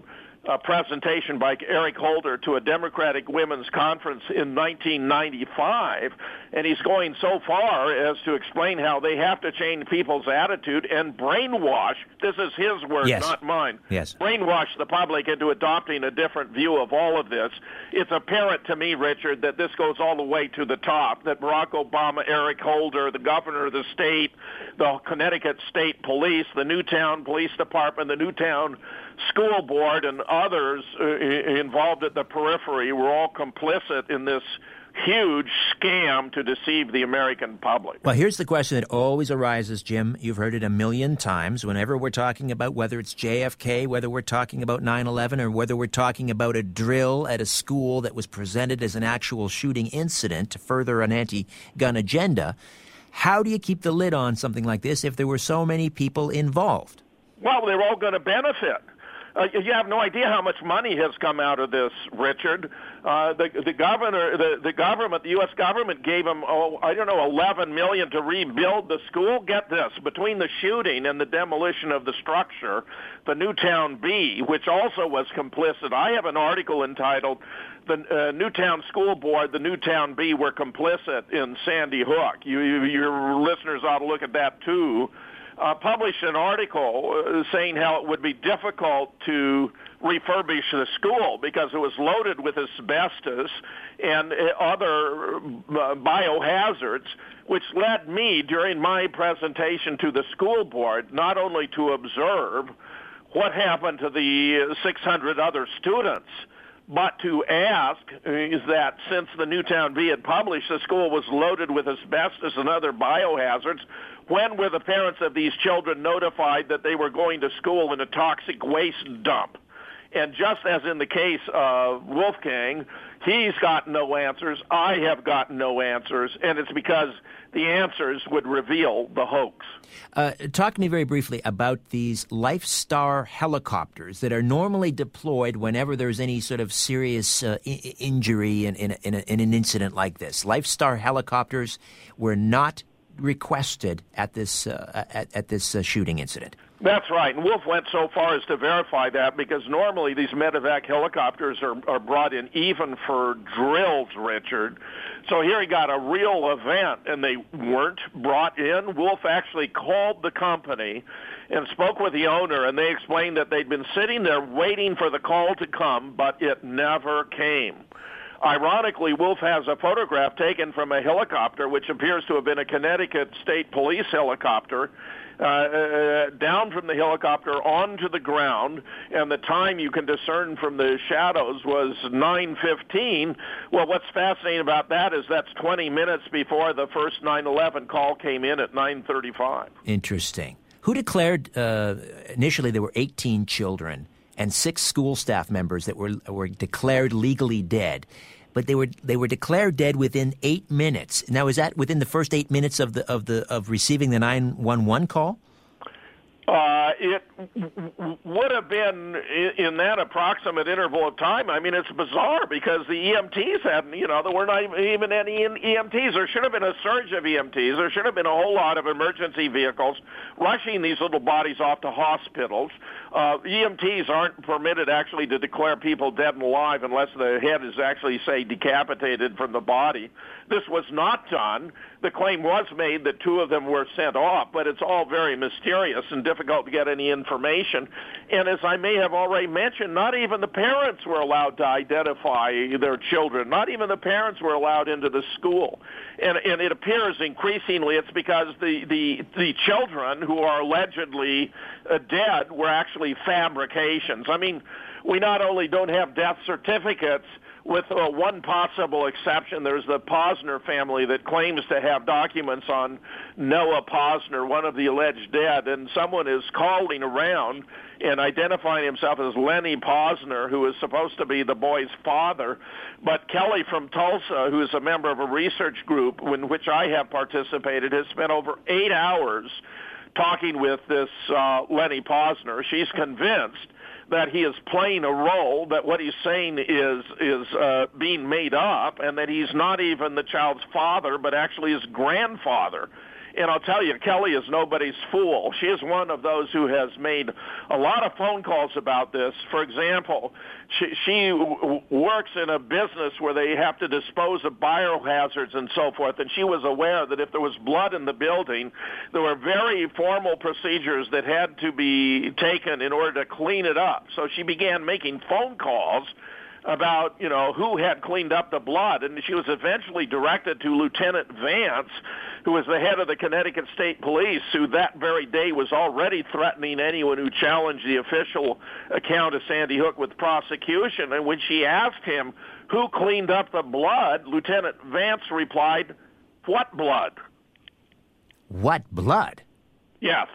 a presentation by Eric Holder to a Democratic Women's Conference in nineteen ninety-five, and he's going so far as to explain how they have to change people's attitude and brainwash, this is his word, yes. not mine, yes. brainwash the public into adopting a different view of all of this. It's apparent to me, Richard, that this goes all the way to the top, that Barack Obama, Eric Holder, the governor of the state, the Connecticut State Police, the Newtown Police Department, the Newtown School Board, and others uh, involved at the periphery were all complicit in this huge scam to deceive the American public. Well, here's the question that always arises, Jim. You've heard it a million times. Whenever we're talking about whether it's J F K, whether we're talking about nine eleven, or whether we're talking about a drill at a school that was presented as an actual shooting incident to further an anti-gun agenda, how do you keep the lid on something like this if there were so many people involved? Well, they're all going to benefit. Uh, you have no idea how much money has come out of this, Richard. Uh, the the governor, the, the government, the U S government gave him, oh, I don't know, eleven million dollars to rebuild the school. Get this, between the shooting and the demolition of the structure, the Newtown B, which also was complicit. I have an article entitled, "The uh, Newtown School Board, the Newtown B were complicit in Sandy Hook." You, you, your listeners ought to look at that too. Uh, published an article uh, saying how it would be difficult to refurbish the school because it was loaded with asbestos and uh, other uh, biohazards, which led me during my presentation to the school board not only to observe what happened to the six hundred other students, but to ask is that since the Newtown B had published the school was loaded with asbestos and other biohazards, when were the parents of these children notified that they were going to school in a toxic waste dump? And just as in the case of Wolfgang, he's got no answers. I have got no answers. And it's because the answers would reveal the hoax. Uh, talk to me very briefly about these LifeStar helicopters that are normally deployed whenever there's any sort of serious uh, I- injury in, in, in, a, in an incident like this. LifeStar helicopters were not requested at this uh, at, at this uh, shooting incident. That's right. And Wolf went so far as to verify that because normally these medevac helicopters are, are brought in even for drills, Richard. So here he got a real event, and they weren't brought in. Wolf actually called the company and spoke with the owner, and they explained that they'd been sitting there waiting for the call to come, but it never came. Ironically, Wolf has a photograph taken from a helicopter, which appears to have been a Connecticut State Police helicopter, uh, uh, down from the helicopter onto the ground, and the time you can discern from the shadows was nine fifteen. Well, what's fascinating about that is that's twenty minutes before the first nine eleven call came in at nine thirty-five. Interesting. Who declared, uh, initially there were eighteen children and six school staff members that were were declared legally dead. But they were they were declared dead within eight minutes. Now, is that within the first eight minutes of the of the of receiving the nine one one call? Uh, it w- would have been in that approximate interval of time. I mean, it's bizarre because the E M Ts hadn't, you know, there were not even any E M Ts. There should have been a surge of E M Ts. There should have been a whole lot of emergency vehicles rushing these little bodies off to hospitals. Uh, E M Ts aren't permitted actually to declare people dead and alive unless the head is actually, say, decapitated from the body. This was not done. The claim was made that two of them were sent off, but it's all very mysterious and difficult to get any information. And as I may have already mentioned, not even the parents were allowed to identify their children. Not even the parents were allowed into the school. And, and it appears increasingly it's because the, the, the children who are allegedly uh, dead were actually fabrications. I mean, we not only don't have death certificates, with uh, one possible exception. There's the Posner family that claims to have documents on Noah Posner, one of the alleged dead, and someone is calling around and identifying himself as Lenny Posner, who is supposed to be the boy's father. But Kelly from Tulsa, who is a member of a research group in which I have participated, has spent over eight hours talking with this uh, Lenny Posner. She's convinced that he is playing a role, that what he's saying is is uh, being made up, and that he's not even the child's father, but actually his grandfather. And I'll tell you, Kelly is nobody's fool. She is one of those who has made a lot of phone calls about this. For example, she, she w- works in a business where they have to dispose of biohazards and so forth, and she was aware that if there was blood in the building, there were very formal procedures that had to be taken in order to clean it up. So she began making phone calls about, you know, who had cleaned up the blood, and she was eventually directed to Lieutenant Vance, who was the head of the Connecticut State Police, who that very day was already threatening anyone who challenged the official account of Sandy Hook with prosecution. And when she asked him who cleaned up the blood, Lieutenant Vance replied, "What blood?" What blood? Yes.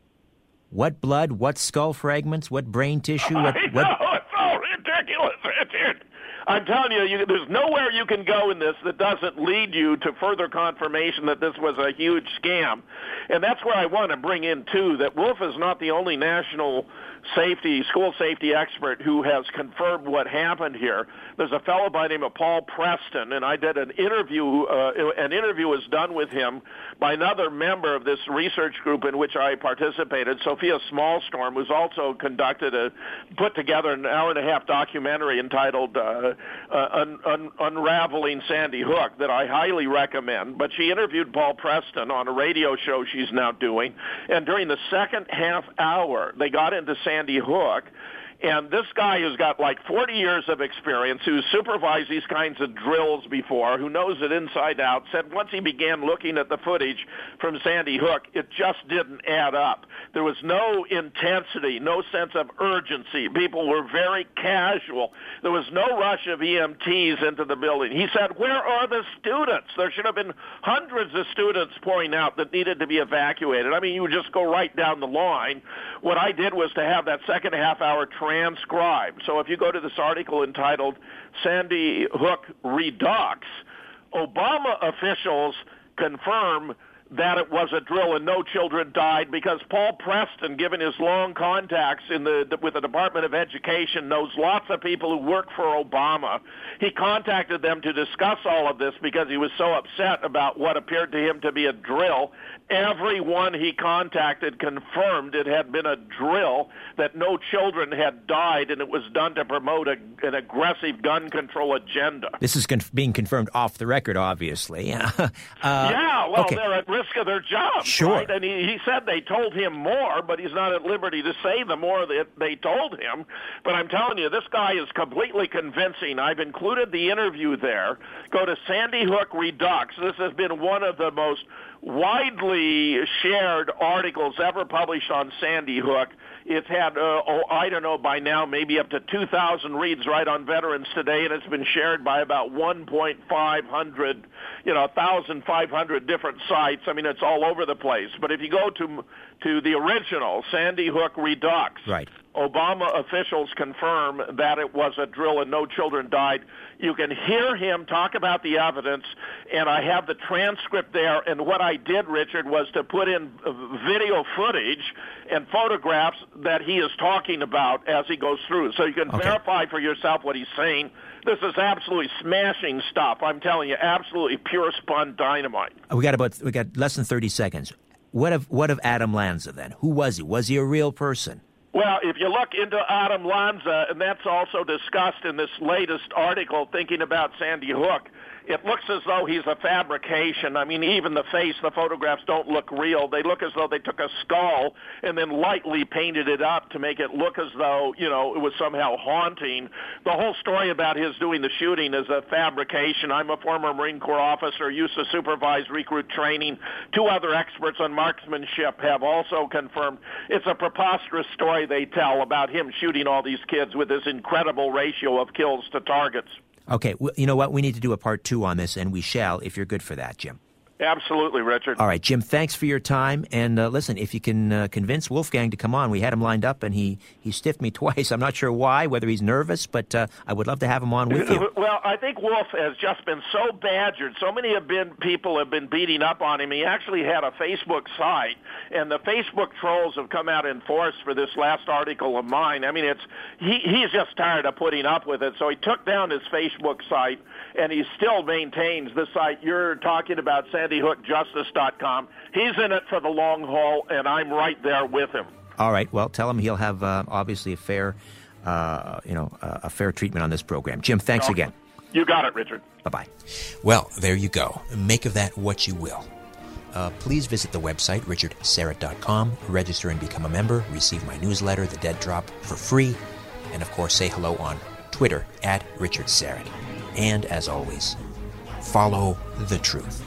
What blood? What skull fragments? What brain tissue? What, I know, what... it's so ridiculous, Richard. I'm telling you, you, there's nowhere you can go in this that doesn't lead you to further confirmation that this was a huge scam. And that's where I want to bring in, too, that Wolf is not the only national safety, school safety expert who has confirmed what happened here. There's a fellow by the name of Paul Preston, and I did an interview. Uh, an interview was done with him by another member of this research group in which I participated, Sophia Smallstorm, who's also conducted a, put together an hour and a half documentary entitled uh, uh, un, un, Unraveling Sandy Hook that I highly recommend. But she interviewed Paul Preston on a radio show she's now doing, and during the second half hour, they got into Sandy Hook. And this guy who's got like forty years of experience, who's supervised these kinds of drills before, who knows it inside out, said once he began looking at the footage from Sandy Hook, it just didn't add up. There was no intensity, no sense of urgency. People were very casual. There was no rush of E M Ts into the building. He said, where are the students? There should have been hundreds of students pouring out that needed to be evacuated. I mean, you would just go right down the line. What I did was to have that second half hour transcribed. So if you go to this article entitled Sandy Hook Redux, Obama officials confirm that it was a drill and no children died because Paul Preston, given his long contacts in the with the Department of Education, knows lots of people who work for Obama. He contacted them to discuss all of this because he was so upset about what appeared to him to be a drill. Everyone he contacted confirmed it had been a drill, that no children had died, and it was done to promote a, an aggressive gun control agenda. This is conf- being confirmed off the record, obviously. uh, yeah, well, okay. They're at risk of their jobs, sure. right? And he, he said they told him more, but he's not at liberty to say the more that they told him. But I'm telling you, this guy is completely convincing. I've included the interview there. Go to Sandy Hook Redux. This has been one of the most widely shared articles ever published on Sandy Hook. It's had, uh, oh, I don't know, by now maybe up to two thousand reads right on Veterans Today, and it's been shared by about one point five hundred, you know, one thousand five hundred different sites. I mean, it's all over the place. But if you go to to the original, Sandy Hook Redux, right. Obama officials confirm that it was a drill and no children died. You can hear him talk about the evidence, and I have the transcript there. And what I did, Richard, was to put in video footage and photographs that he is talking about as he goes through. So you can okay. verify for yourself what he's saying. This is absolutely smashing stuff. I'm telling you, absolutely pure spun dynamite. We got about we got less than thirty seconds. What of what of Adam Lanza then? Who was he? Was he a real person? Well, if you look into Adam Lanza, and that's also discussed in this latest article, Thinking About Sandy Hook, it looks as though he's a fabrication. I mean, even the face, the photographs don't look real. They look as though they took a skull and then lightly painted it up to make it look as though, you know, it was somehow haunting. The whole story about his doing the shooting is a fabrication. I'm a former Marine Corps officer, used to supervise recruit training. Two other experts on marksmanship have also confirmed it's a preposterous story they tell about him shooting all these kids with this incredible ratio of kills to targets. Okay, well, you know what? We need to do a part two on this, and we shall if you're good for that, Jim. Absolutely, Richard. All right, Jim, thanks for your time. And uh, listen, if you can uh, convince Wolfgang to come on, we had him lined up, and he, he stiffed me twice. I'm not sure why, whether he's nervous, but uh, I would love to have him on with you. Well, I think Wolf has just been so badgered. So many have been people have been beating up on him. He actually had a Facebook site, and the Facebook trolls have come out in force for this last article of mine. I mean, it's he, he's just tired of putting up with it, so he took down his Facebook site. and he still maintains the site you're talking about, sandy hook justice dot com. He's in it for the long haul, and I'm right there with him. All right. Well, tell him he'll have uh, obviously a fair, uh, you know, uh, a fair treatment on this program. Jim, thanks oh, again. You got it, Richard. Bye-bye. Well, there you go. Make of that what you will. Uh, please visit the website, richard syrett dot com, register and become a member, receive my newsletter, The Dead Drop, for free, and of course say hello on Twitter at Richard Syrett. And as always, follow the truth.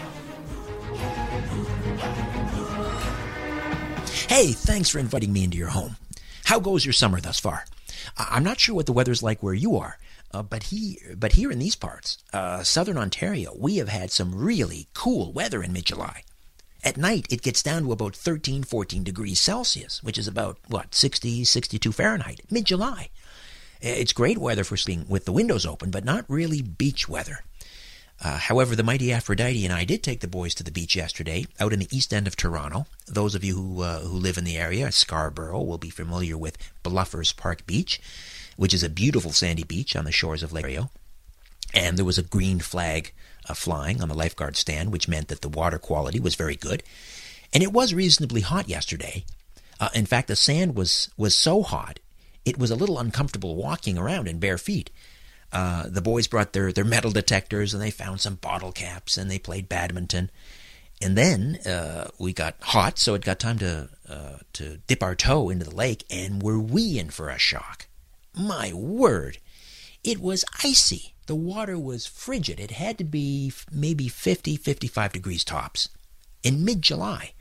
Hey, thanks for inviting me into your home. How goes your summer thus far? I'm not sure what the weather's like where you are, uh, but he, but here in these parts, uh, southern Ontario, we have had some really cool weather in mid-July. At night, it gets down to about thirteen, fourteen degrees Celsius, which is about, what, sixty, sixty-two Fahrenheit, mid-July. It's great weather for sleeping with the windows open, but not really beach weather. Uh, however, the mighty Aphrodite and I did take the boys to the beach yesterday, out in the east end of Toronto. Those of you who uh, who live in the area, Scarborough, will be familiar with Bluffers Park Beach, which is a beautiful sandy beach on the shores of Lake Ontario. And there was a green flag uh, flying on the lifeguard stand, which meant that the water quality was very good. And it was reasonably hot yesterday. Uh, in fact, the sand was, was so hot, it was a little uncomfortable walking around in bare feet. Uh, the boys brought their, their metal detectors, and they found some bottle caps, and they played badminton. And then uh, we got hot, so it got time to uh, to dip our toe into the lake, and were we in for a shock. My word, it was icy. The water was frigid. It had to be maybe fifty, fifty-five degrees tops in mid-July.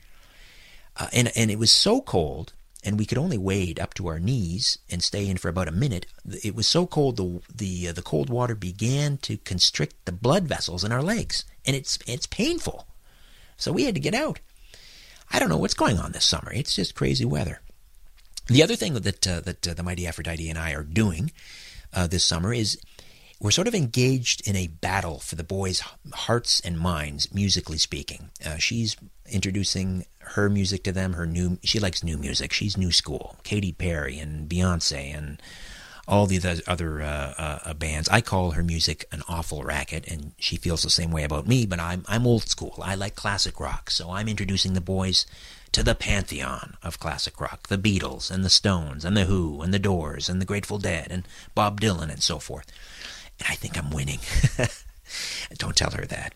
Uh, and, and it was so cold, and we could only wade up to our knees and stay in for about a minute. It was so cold, the the uh, the cold water began to constrict the blood vessels in our legs, and it's it's painful. So we had to get out. I don't know what's going on this summer. It's just crazy weather. The other thing that uh, that uh, the mighty Aphrodite and I are doing uh, this summer is we're sort of engaged in a battle for the boys' hearts and minds, musically speaking. Uh, she's introducing her music to them. Her new, she likes new music. She's new school. Katy Perry and Beyonce and all the other uh, uh, bands. I call her music an awful racket, and she feels the same way about me. But I'm I'm old school. I like classic rock, so I'm introducing the boys to the pantheon of classic rock: the Beatles and the Stones and the Who and the Doors and the Grateful Dead and Bob Dylan and so forth. And I think I'm winning. Don't tell her that.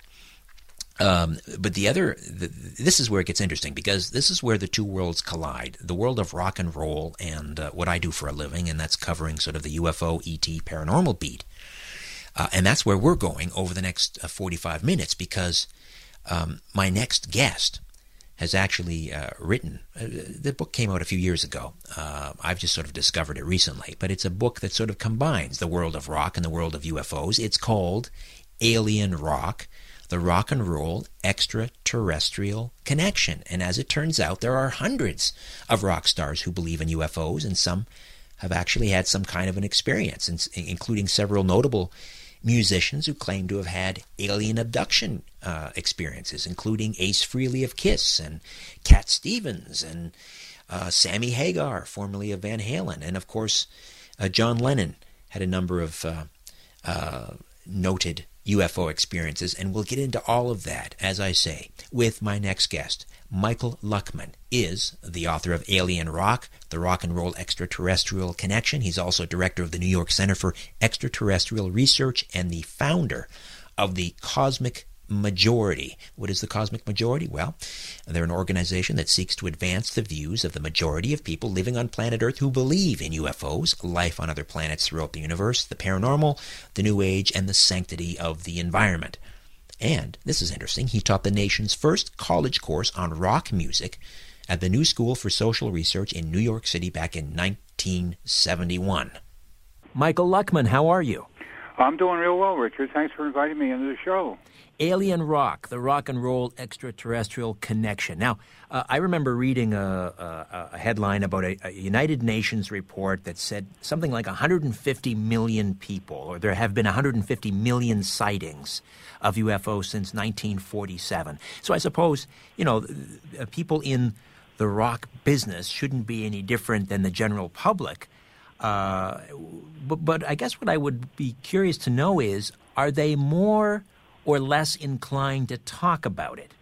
Um, but the other, the, this is where it gets interesting, because this is where the two worlds collide. The world of rock and roll and uh, what I do for a living, and that's covering sort of the U F O, E T, paranormal beat. Uh, and that's where we're going over the next uh, forty-five minutes, because um, my next guest has actually uh, written, uh, the book came out a few years ago. Uh, I've just sort of discovered it recently, but it's a book that sort of combines the world of rock and the world of U F Os. It's called Alien Rock: The Rock and Roll Extraterrestrial Connection. And as it turns out, there are hundreds of rock stars who believe in U F Os, and some have actually had some kind of an experience, including several notable musicians who claim to have had alien abduction uh, experiences, including Ace Frehley of Kiss and Cat Stevens and uh, Sammy Hagar, formerly of Van Halen. And, of course, uh, John Lennon had a number of uh, uh, noted U F O experiences, and we'll get into all of that, as I say, with my next guest. Michael Luckman is the author of Alien Rock: The Rock and Roll Extraterrestrial Connection. He's also director of the New York Center for Extraterrestrial Research and the founder of the Cosmic Majority. What is the Cosmic Majority? Well, they're an organization that seeks to advance the views of the majority of people living on planet Earth who believe in U F Os, life on other planets throughout the universe, the paranormal, the New Age, and the sanctity of the environment. And, this is interesting, he taught the nation's first college course on rock music at the New School for Social Research in New York City back in nineteen seventy-one. Michael Luckman, how are you? I'm doing real well, Richard. Thanks for inviting me into the show. Alien Rock: The Rock and Roll Extraterrestrial Connection. Now, uh, I remember reading a, a, a headline about a, a United Nations report that said something like one hundred fifty million people, or there have been one hundred fifty million sightings of U F Os since nineteen forty-seven. So I suppose, you know, people in the rock business shouldn't be any different than the general public. Uh, but, but I guess what I would be curious to know is, are they more or less inclined to talk about it?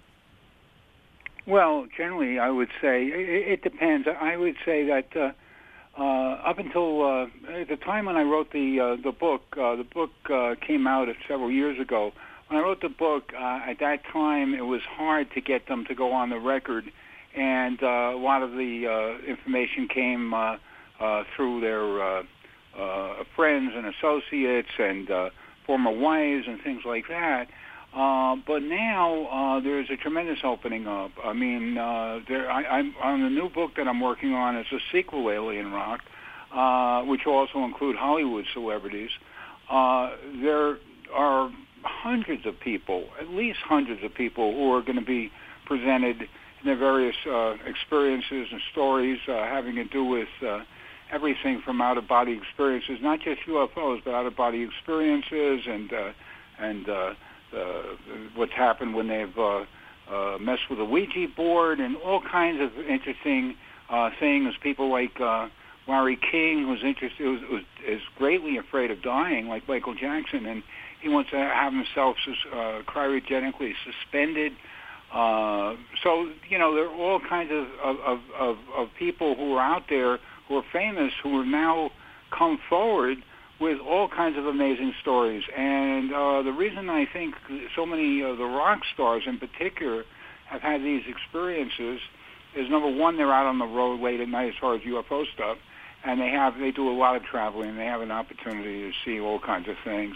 Well, generally, I would say it, it depends. I would say that uh, uh, up until uh, at the time when I wrote the uh, the book, uh, the book uh, came out several years ago. When I wrote the book, uh, at that time, it was hard to get them to go on the record, and uh, a lot of the uh, information came uh, uh, through their uh, uh, friends and associates and uh, former wives and things like that. Uh, but now uh, there's a tremendous opening up. I mean, uh, there, I, I'm on the new book that I'm working on. It's a sequel, Alien Rock, uh, which will also include Hollywood celebrities. Uh, there are hundreds of people, at least hundreds of people, who are going to be presented in their various uh, experiences and stories uh, having to do with uh, everything from out-of-body experiences, not just U F Os, but out-of-body experiences and uh, and uh, uh, what's happened when they've uh, uh, messed with a Ouija board and all kinds of interesting uh, things. People like uh, Larry King, who's interested, who's, who's, is greatly afraid of dying, like Michael Jackson, and he wants to have himself uh, cryogenically suspended. Uh, so, you know, there are all kinds of, of, of, of people who are out there who are famous who have now come forward with all kinds of amazing stories. And uh, the reason I think so many of the rock stars in particular have had these experiences is, number one, they're out on the road late at night as far as U F O stuff, and they have they do a lot of traveling. They have an opportunity to see all kinds of things.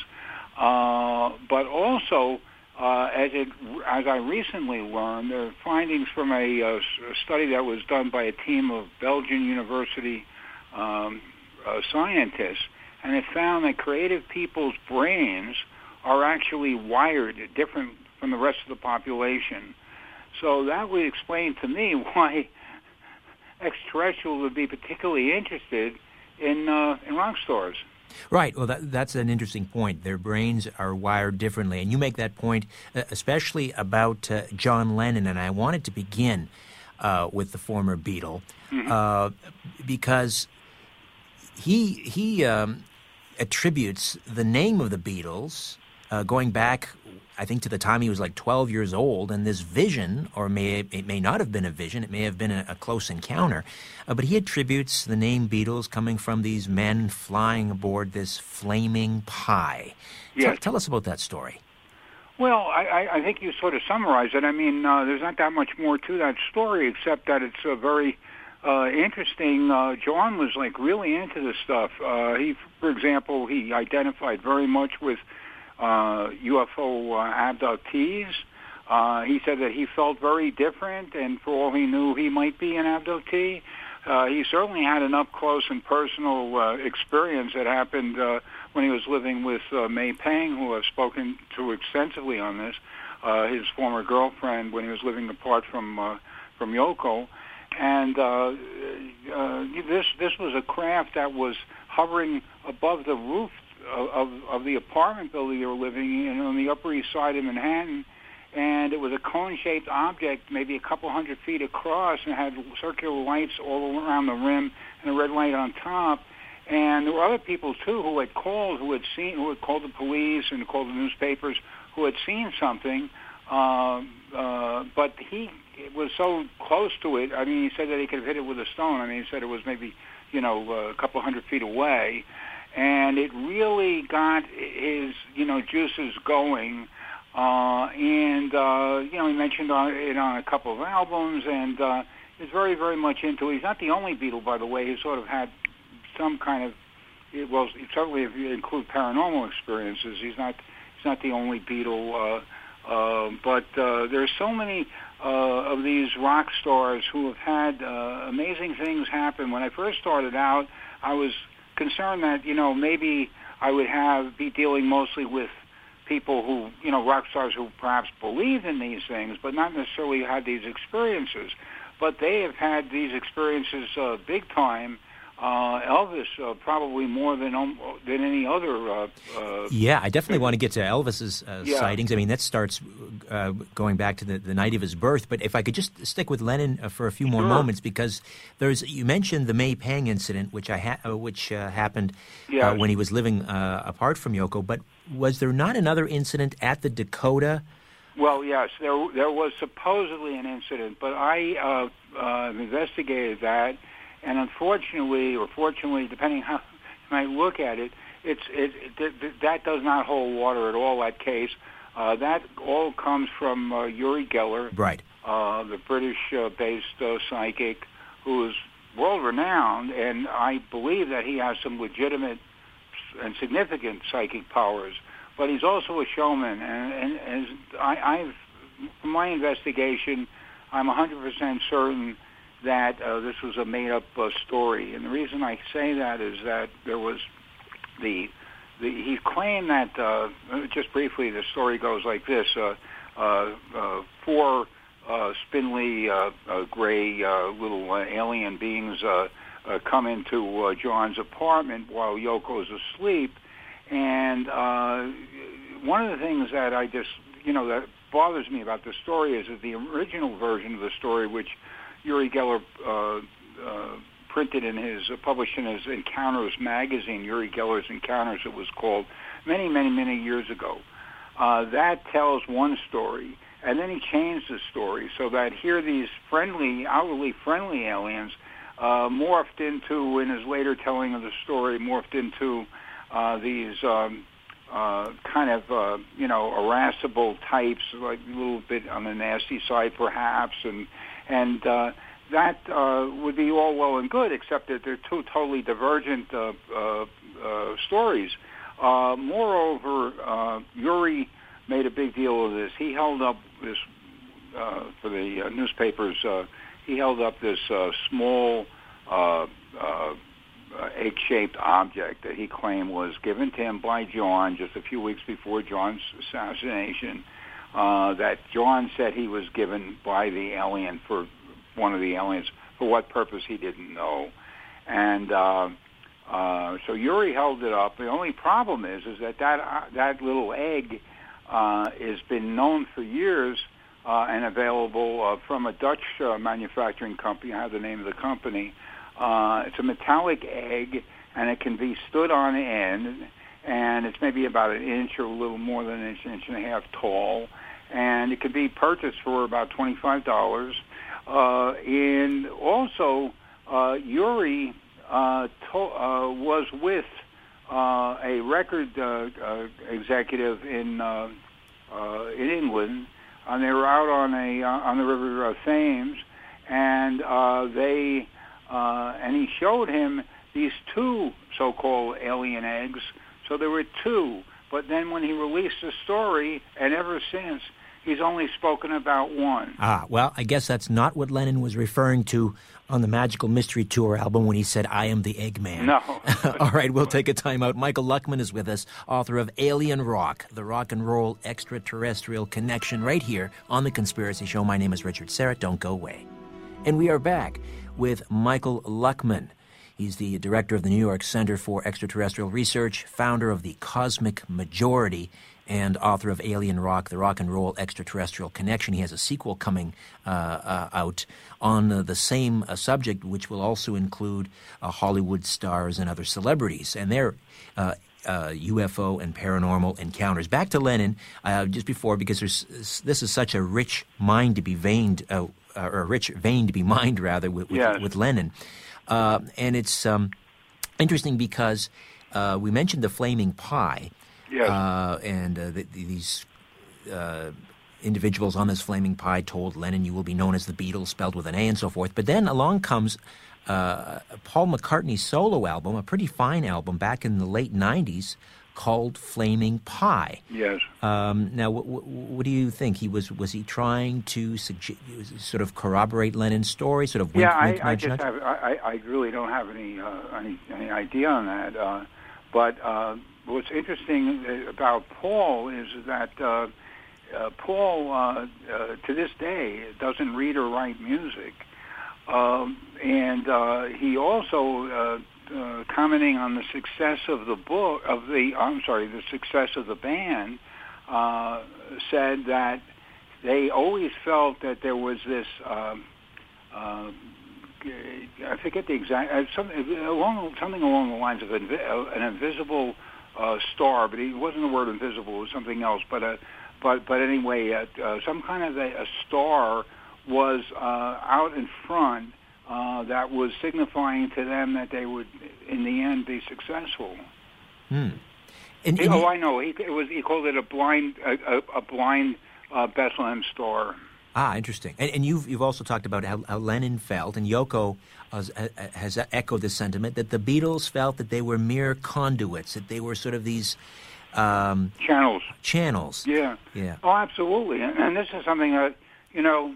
Uh, but also, uh, as it as I recently learned, there are findings from a, uh, a study that was done by a team of Belgian University um, uh, scientists, and it found that creative people's brains are actually wired different from the rest of the population. So that would explain to me why extraterrestrials would be particularly interested in uh, in rock stars. Right. Well, that, that's an interesting point. Their brains are wired differently. And you make that point uh, especially about uh, John Lennon. And I wanted to begin uh, with the former Beatle mm-hmm. uh, because he he um, attributes the name of the Beatles uh, going back, I think, to the time he was like twelve years old, and this vision, or may it may not have been a vision, it may have been a, a close encounter, uh, but he attributes the name Beatles coming from these men flying aboard this flaming pie. Yes. Tell, tell us about that story. Well, I, I think you sort of summarized it. I mean, uh, there's not that much more to that story except that it's a very uh, interesting. Uh, John was like really into this stuff. Uh, he, for example, he identified very much with Uh, U F O uh, abductees. Uh, he said that he felt very different, and for all he knew, he might be an abductee. Uh, he certainly had an up-close and personal uh, experience that happened uh, when he was living with uh, May Pang, who I've spoken to extensively on this, uh, his former girlfriend, when he was living apart from uh, from Yoko. And uh, uh, this this was a craft that was hovering above the roof Of, of the apartment building they were living in on the Upper East Side of Manhattan, and it was a cone-shaped object, maybe a couple hundred feet across, and it had circular lights all around the rim and a red light on top. And there were other people too who had called, who had seen, who had called the police and called the newspapers, who had seen something. Uh, uh, but he was so close to it. I mean, he said that he could have hit it with a stone. I mean, he said it was maybe, you know, a couple hundred feet away. And it really got his, you know, juices going. Uh, and, uh, you know, he mentioned on, it on a couple of albums, and uh, he's very, very much into it. He's not the only Beatle, by the way. He sort of had some kind of, well, certainly if you include paranormal experiences, he's not he's not the only Beatle. Uh, uh, but uh, there's so many uh, of these rock stars who have had uh, amazing things happen. When I first started out, I was concerned that, you know, maybe I would have be dealing mostly with people who, you know, rock stars who perhaps believe in these things, but not necessarily had these experiences. But they have had these experiences uh, big time. Uh, Elvis uh, probably more than um, than any other. Uh, uh, yeah, I definitely want to get to Elvis's uh, yeah. sightings. I mean, that starts uh, going back to the, the night of his birth. But if I could just stick with Lennon uh, for a few more sure. moments, because there's you mentioned the May Pang incident, which I ha- uh, which uh, happened yes. uh, when he was living uh, apart from Yoko. But was there not another incident at the Dakota? Well, yes, there there was supposedly an incident, but I uh, uh, investigated that, and unfortunately, or fortunately, depending how you might look at it, it's it, it that does not hold water at all. That case, uh, that all comes from uh, Uri Geller, right? Uh, the British-based uh, psychic, who is world-renowned, and I believe that he has some legitimate and significant psychic powers. But he's also a showman, and, and as I, I've, from my investigation, I'm one hundred percent certain that uh, this was a made-up uh, story. And the reason I say that is that there was the, the he claimed that, uh, just briefly, the story goes like this, uh, uh, uh, four uh, spindly, uh, uh, gray uh, little uh, alien beings uh, uh, come into uh, John's apartment while Yoko's asleep. And uh, one of the things that I just, you know, that bothers me about the story is that the original version of the story, which Uri Geller uh, uh, printed in his, uh, published in his Encounters magazine, Uri Geller's Encounters, it was called, many, many, many years ago. Uh, that tells one story, and then he changed the story so that here these friendly, outwardly friendly aliens uh, morphed into, in his later telling of the story, morphed into Uh, these um, uh, kind of, uh, you know, irascible types, like a little bit on the nasty side, perhaps, and and uh, that uh, would be all well and good, except that they're two totally divergent uh, uh, uh, stories. Uh, moreover, uh, Uri made a big deal of this. He held up this uh, for the uh, newspapers. Uh, he held up this uh, small. Uh, uh, Uh, egg-shaped object that he claimed was given to him by John just a few weeks before John's assassination, uh, that John said he was given by the alien for one of the aliens, for what purpose he didn't know. And uh, uh, so Uri held it up. The only problem is is that that, uh, that little egg uh, has been known for years uh, and available uh, from a Dutch uh, manufacturing company. I have the name of the company. Uh, it's a metallic egg, and it can be stood on end, and it's maybe about an inch or a little more than an inch, inch and a half tall, and it can be purchased for about twenty-five dollars. Uh, and also, uh, Uri uh, to- uh, was with uh, a record uh, uh, executive in uh, uh, in England, and they were out on a uh, on the River uh, Thames, and uh, they. Uh, and he showed him these two so-called alien eggs. So there were two. But then when he released the story, and ever since, he's only spoken about one. Ah, well, I guess that's not what Lennon was referring to on the Magical Mystery Tour album when he said, I am the Eggman. No. All right, we'll take a time out. Michael Luckman is with us, author of Alien Rock, the rock and roll extraterrestrial connection, right here on The Conspiracy Show. My name is Richard Serrett. Don't go away. And we are back with Michael Luckman. He's the director of the New York Center for Extraterrestrial Research, founder of the Cosmic Majority, and author of Alien Rock, the rock and roll extraterrestrial connection. He has a sequel coming uh, uh, out on uh, the same uh, subject, which will also include uh, Hollywood stars and other celebrities and their uh, uh, U F O and paranormal encounters. Back to Lennon, uh, just before, because there's, this is such a rich mind to be veined, uh, or a rich vein to be mined, rather, with, with, yes. with Lennon. Uh, and it's um, interesting because uh, we mentioned the flaming pie. Yes. Uh, and uh, the, the, these uh, individuals on this flaming pie told Lennon, you will be known as the Beatles, spelled with an A and so forth. But then along comes uh, Paul McCartney's solo album, a pretty fine album back in the late nineties, called Flaming Pie. Yes. Um, now, w- w- what do you think? He was was he trying to suggest, sort of corroborate Lennon's story, sort of wink, yeah, wink, I, I nudge, just nudge? have I, I really don't have any uh, any, any idea on that. Uh, but uh, what's interesting about Paul is that uh, uh, Paul, uh, uh, to this day, doesn't read or write music, um, and uh, he also. Uh, Uh, commenting on the success of the book, of the, I'm sorry, the success of the band, uh, said that they always felt that there was this. Um, uh, I forget the exact uh, something along something along the lines of invi- an invisible uh, star, but it wasn't the word invisible; it was something else. But uh, but but anyway, uh, uh, some kind of a, a star was uh, out in front uh, that was signifying to them that they would, in the end, be successful. Hmm. And, and oh, you, I know. He, it was he called it a blind a, a, a blind uh, Bethlehem star. Ah, interesting. And, and you've you've also talked about how, how Lennon felt, and Yoko has, has echoed this sentiment, that the Beatles felt that they were mere conduits, that they were sort of these um, channels. Channels. Yeah. Yeah. Oh, absolutely. And, and this is something that, you know,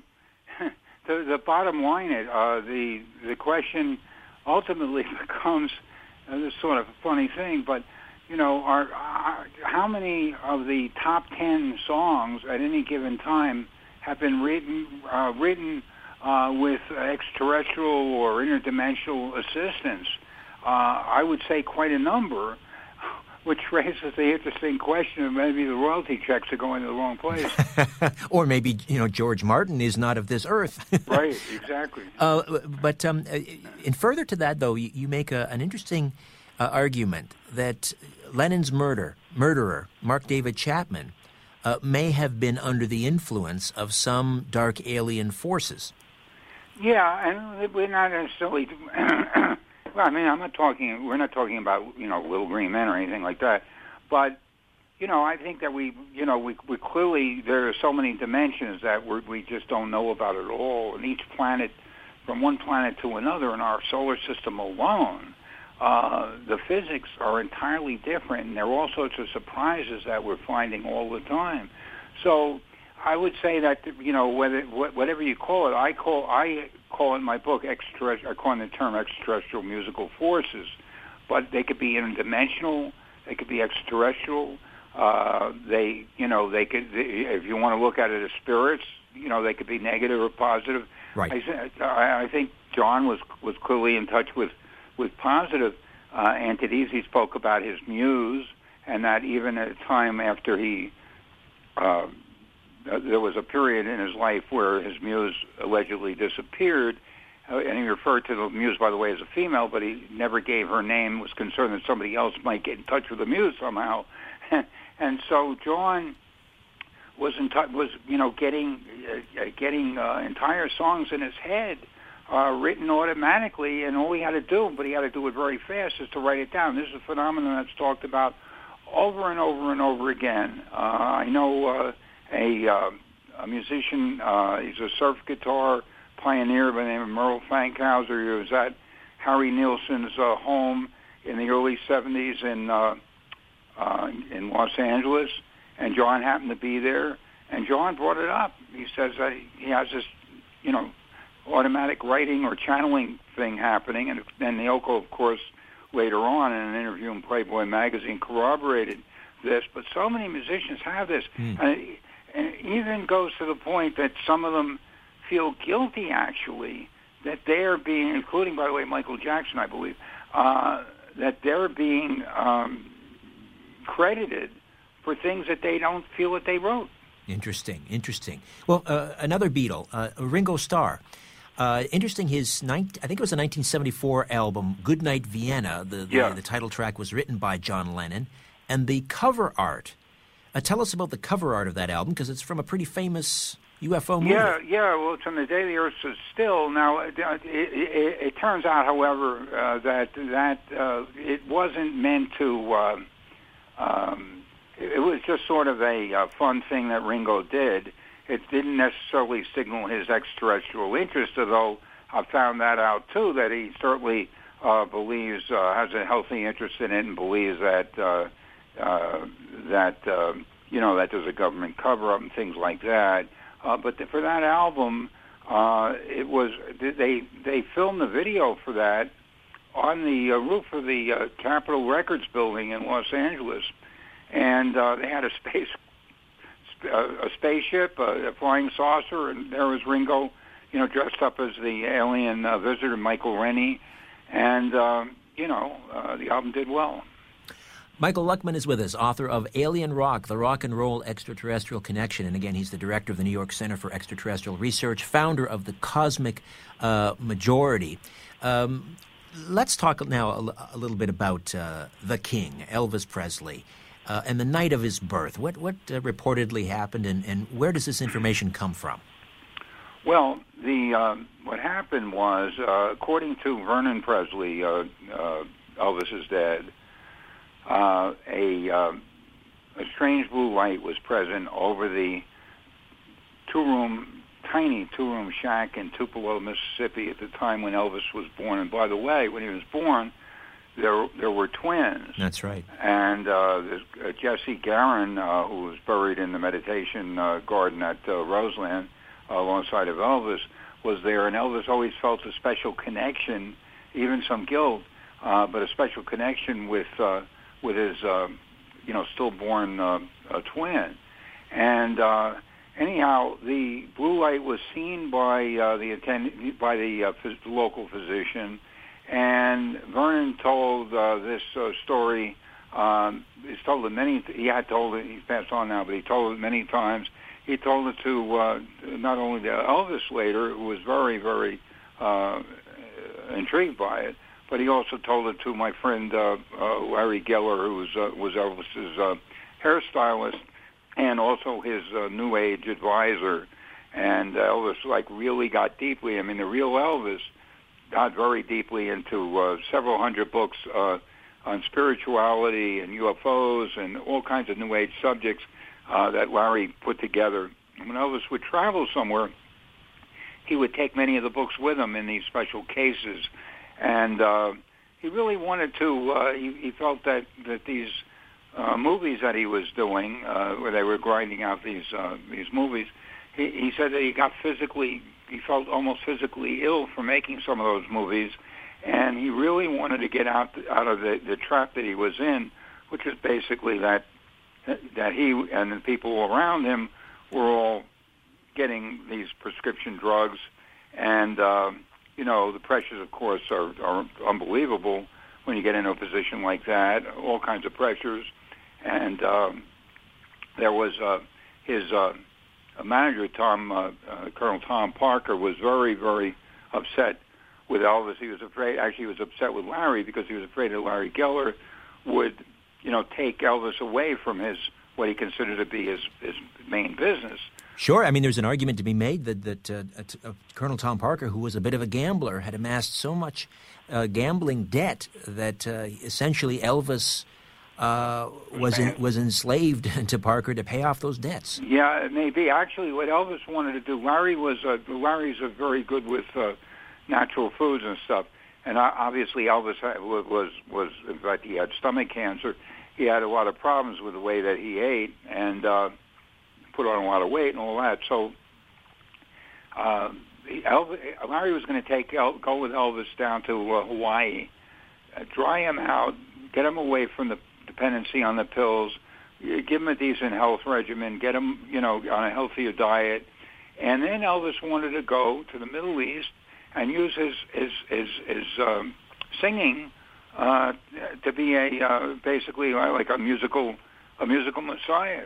the the bottom line, it uh, the the question ultimately becomes uh, this sort of funny thing, but you know, are, are how many of the top ten songs at any given time have been written uh, written uh, with extraterrestrial or interdimensional assistance? Uh, I would say quite a number, which raises the interesting question of maybe the royalty checks are going to the wrong place. Or maybe, you know, George Martin is not of this earth. Right, exactly. Uh, but um, in further to that, though, you, you make a, an interesting uh, argument that Lennon's murder, murderer, Mark David Chapman, Uh, may have been under the influence of some dark alien forces. Yeah, and we're not necessarily. Well, I mean, I'm not talking. We're not talking about you know little green men or anything like that. But you know, I think that we, you know, we we clearly there are so many dimensions that we we just don't know about at all. And each planet, from one planet to another in our solar system alone, Uh, the physics are entirely different, and there are all sorts of surprises that we're finding all the time. So I would say that, you know, whether whatever you call it, I call I call in my book extraterrestrial. I coin the term extraterrestrial musical forces, but they could be interdimensional, they could be extraterrestrial. Uh, they, you know, they could. If you want to look at it as spirits, you know, they could be negative or positive. Right. I, I think John was was clearly in touch with. with positive uh, entities. He spoke about his muse, and that even at a time after he, uh, there was a period in his life where his muse allegedly disappeared, uh, and he referred to the muse, by the way, as a female, but he never gave her name, was concerned that somebody else might get in touch with the muse somehow. And so John was in touch, was, you know, getting, uh, getting uh, entire songs in his head, Uh, written automatically, and all he had to do, but he had to do it very fast, is to write it down. This is a phenomenon that's talked about over and over and over again. Uh, I know uh, a, uh, a musician, uh, he's a surf guitar pioneer by the name of Merle Fankhauser. He was at Harry Nilsson's uh, home in the early seventies in, uh, uh, in Los Angeles, and John happened to be there, and John brought it up. He says that he has this, you know, automatic writing or channeling thing happening, and then Yoko, of course, later on in an interview in Playboy magazine corroborated this. But so many musicians have this, mm. and, it, and it even goes to the point that some of them feel guilty, actually, that they're being, including, by the way, Michael Jackson, I believe, uh, that they're being um, credited for things that they don't feel that they wrote. Interesting, interesting. Well, uh, another Beatle, uh, Ringo Starr. Uh, interesting, his, I think it was a nineteen seventy-four album, Goodnight Vienna, the, the, yeah. the title track was written by John Lennon, and the cover art. Uh, tell us about the cover art of that album, because it's from a pretty famous U F O movie. Yeah, yeah, well, it's from The Day the Earth Stood Still. Now, it, it, it, it turns out, however, uh, that that uh, it wasn't meant to, uh, um, it was just sort of a uh, fun thing that Ringo did. It didn't necessarily signal his extraterrestrial interest, although I found that out, too, that he certainly uh, believes, uh, has a healthy interest in it and believes that, uh, uh, that uh, you know, that there's a government cover-up and things like that. Uh, but the, for that album, uh, it was, they, they filmed the video for that on the uh, roof of the uh, Capitol Records building in Los Angeles. And uh, they had a space A, a spaceship, a, a flying saucer, and there was Ringo, you know, dressed up as the alien uh, visitor, Michael Rennie, and, uh, you know, uh, the album did well. Michael Luckman is with us, author of Alien Rock, The Rock and Roll Extraterrestrial Connection. And again, he's the director of the New York Center for Extraterrestrial Research, founder of the Cosmic uh, Majority. Um, let's talk now a, a little bit about uh, the King, Elvis Presley, uh, and the night of his birth. What, what uh, reportedly happened, and, and where does this information come from? Well, the uh, what happened was, uh, according to Vernon Presley, uh, uh, Elvis's dad, uh, a uh, a strange blue light was present over the two-room, tiny two-room shack in Tupelo, Mississippi, at the time when Elvis was born. And by the way, when he was born, there there were twins. That's right. And uh, there's, uh, Jesse Garon, uh, who was buried in the meditation uh, garden at uh, Roseland, alongside of Elvis, was there, and Elvis always felt a special connection, even some guilt, uh, but a special connection with uh, with his, uh, you know, stillborn uh, uh, twin. And uh, anyhow, the blue light was seen by uh, the attend- by the uh, phys- local physician, and Vernon told uh, this uh, story. Um, he's told it many. He had told it. He's passed on now, but he told it many times. He told it to uh, not only to Elvis later, who was very, very uh, intrigued by it, but he also told it to my friend uh, uh, Larry Geller, who was, uh, was Elvis's uh, hairstylist and also his uh, New Age advisor. And uh, Elvis, like, really got deeply. I mean, the real Elvis got very deeply into uh, several hundred books uh, on spirituality and U F Os and all kinds of New Age subjects Uh, that Larry put together. When Elvis would travel somewhere, he would take many of the books with him in these special cases, and uh, he really wanted to. Uh, he, he felt that that these uh, movies that he was doing, uh, where they were grinding out these uh, these movies, he, he said that he got physically, he felt almost physically ill for making some of those movies, and he really wanted to get out out of the, the trap that he was in, which is basically that. that he and the people around him were all getting these prescription drugs. And, uh, you know, the pressures, of course, are, are unbelievable when you get into a position like that, all kinds of pressures. And um, there was uh, his uh, manager, Tom, uh, uh, Colonel Tom Parker, was very, very upset with Elvis. He was afraid, actually he was upset with Larry because he was afraid that Larry Geller would you know, take Elvis away from his what he considered to be his, his main business. Sure. I mean, there's an argument to be made that, that uh, uh, Colonel Tom Parker, who was a bit of a gambler, had amassed so much uh, gambling debt that uh, essentially Elvis uh, was in, was enslaved to Parker to pay off those debts. Yeah, it may be. Actually, what Elvis wanted to do, Larry was uh, Larry's uh, very good with uh, natural foods and stuff. And obviously, Elvis was, was, in fact, he had stomach cancer. He had a lot of problems with the way that he ate and uh, put on a lot of weight and all that. So uh, Elvis, Larry was going to take El, go with Elvis down to uh, Hawaii, uh, dry him out, get him away from the dependency on the pills, give him a decent health regimen, get him, you know, on a healthier diet. And then Elvis wanted to go to the Middle East and use his his his, his um, singing uh, to be a uh, basically like a musical a musical messiah.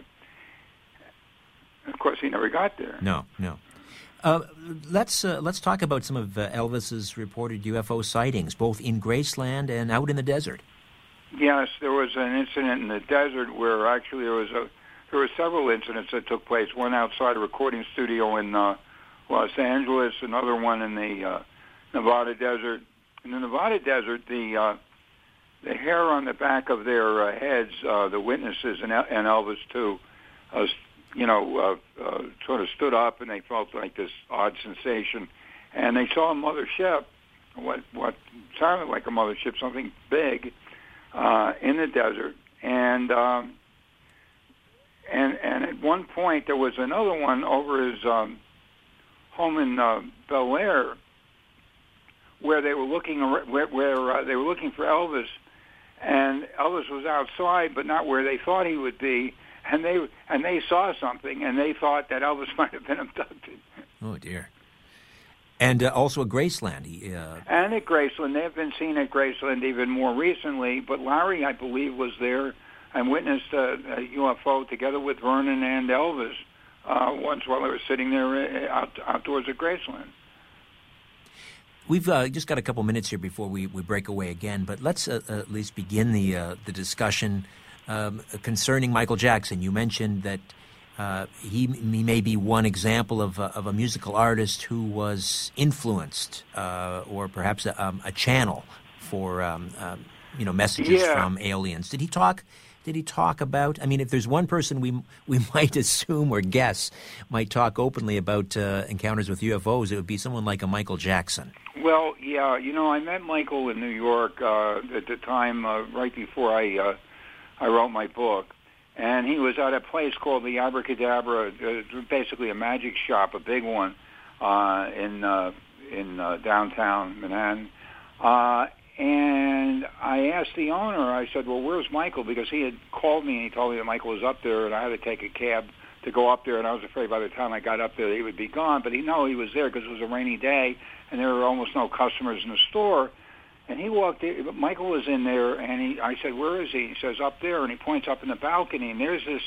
Of course, he never got there. No, no. Uh, let's uh, let's talk about some of uh, Elvis's reported U F O sightings, both in Graceland and out in the desert. Yes, there was an incident in the desert where actually there was a there were several incidents that took place. One outside a recording studio in Uh, Los Angeles, another one in the uh, Nevada desert. In the Nevada desert, the uh, the hair on the back of their uh, heads, uh, the witnesses and, and Elvis too, uh, you know, uh, uh, sort of stood up and they felt like this odd sensation, and they saw a mothership, what what sounded like a mothership, something big, uh, in the desert, and um, and and at one point there was another one over his. Um, home in uh, Bel Air, where they were looking where, where uh, they were looking for Elvis, and Elvis was outside, but not where they thought he would be, and they and they saw something, and they thought that Elvis might have been abducted. Oh dear! And uh, also at Graceland, he, uh... and at Graceland, they have been seen at Graceland even more recently. But Larry, I believe, was there and witnessed a, a U F O together with Vernon and Elvis uh, once while they were sitting there out, outdoors at Graceland. We've uh, just got a couple minutes here before we, we break away again, but let's uh, at least begin the uh, the discussion um, concerning Michael Jackson. You mentioned that uh, he, he may be one example of a, of a musical artist who was influenced, uh, or perhaps a, um, a channel for um, um, you know messages yeah. from aliens. Did he talk? Did he talk about? I mean, if there's one person we we might assume or guess might talk openly about uh, encounters with U F Os, it would be someone like a Michael Jackson. Well, yeah, you know, I met Michael in New York uh, at the time, uh, right before I uh, I wrote my book, and he was at a place called the Abracadabra, uh, basically a magic shop, a big one uh, in uh, in uh, downtown Manhattan. Uh, and I asked the owner, I said, well, where's Michael? Because he had called me and he told me that Michael was up there, and I had to take a cab to go up there, and I was afraid by the time I got up there he would be gone. But he no, he was there because it was a rainy day, and there were almost no customers in the store. And he walked in, Michael was in there, and he, I said, where is he? He says, up there, and he points up in the balcony, and there's this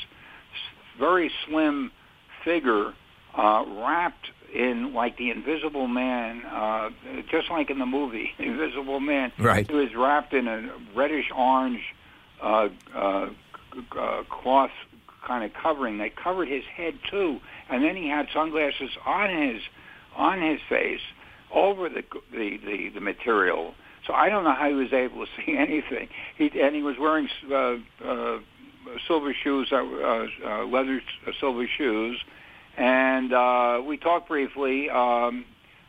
very slim figure uh, wrapped in like the Invisible Man, uh, just like in the movie, Invisible Man. Right. He was wrapped in a reddish-orange uh, uh, uh, cloth kind of covering. They covered his head, too, and then he had sunglasses on his on his face over the the, the, the material. So I don't know how he was able to see anything. He, and he was wearing uh, uh, silver shoes, uh, uh, leather uh, silver shoes. And uh, we talked briefly. Um,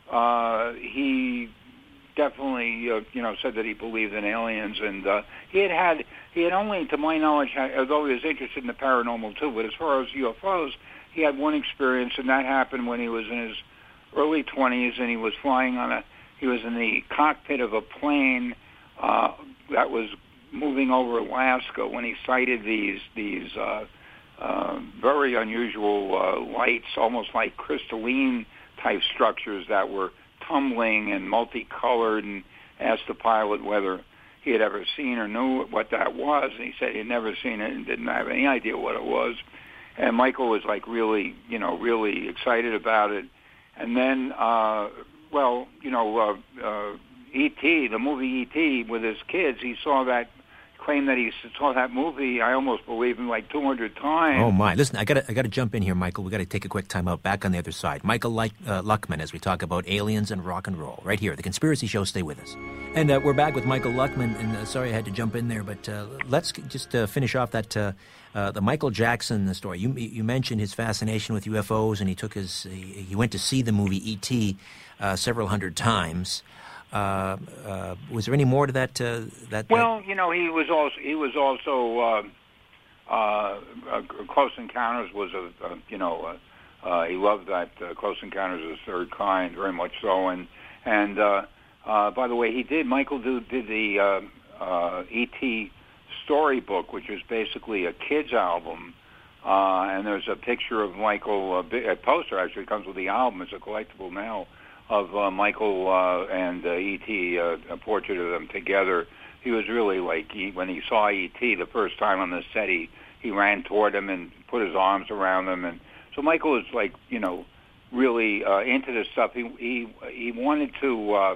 uh, he definitely, uh, you know, said that he believed in aliens, and uh, he had had he had only, to my knowledge, had, although he was interested in the paranormal too. But as far as U F Os, he had one experience, and that happened when he was in his early twenties, and he was flying on a. He was in the cockpit of a plane uh, that was moving over Alaska when he sighted these these. Uh, Uh, very unusual uh, lights, almost like crystalline type structures that were tumbling and multicolored, and asked the pilot whether he had ever seen or knew what that was, and he said he'd never seen it and didn't have any idea what it was. And Michael was like really, you know, really excited about it. And then, uh, well, you know, uh, uh, E T, the movie E T with his kids, he saw that. Claimed that he saw that movie, I almost believe him, like two hundred times. Oh my! Listen, I got I got to jump in here, Michael. We got to take a quick time out. Back on the other side, Michael Light, uh, Luckman, as we talk about aliens and rock and roll, right here, The Conspiracy Show. Stay with us, and uh, we're back with Michael Luckman. And uh, sorry, I had to jump in there, but uh, let's just uh, finish off that uh, uh, the Michael Jackson story. You you mentioned his fascination with U F Os, and he took his he, he went to see the movie E T uh, several hundred times. Uh, uh, was there any more to that? Uh, that well, that... you know, he was also he was also uh, uh, uh, Close Encounters was a, a you know uh, uh, he loved that uh, Close Encounters of the Third Kind very much so, and and uh, uh, by the way, he did Michael did, did the uh, uh, E T storybook, which is basically a kids album, uh, and there's a picture of Michael, a, a poster actually comes with the album. It's a collectible now. Of uh, Michael uh, and uh, E T, uh, a portrait of them together. He was really like, he, when he saw E T the first time on the set, he, he ran toward him and put his arms around him. And so Michael was like, you know, really uh, into this stuff. He he he wanted to, uh,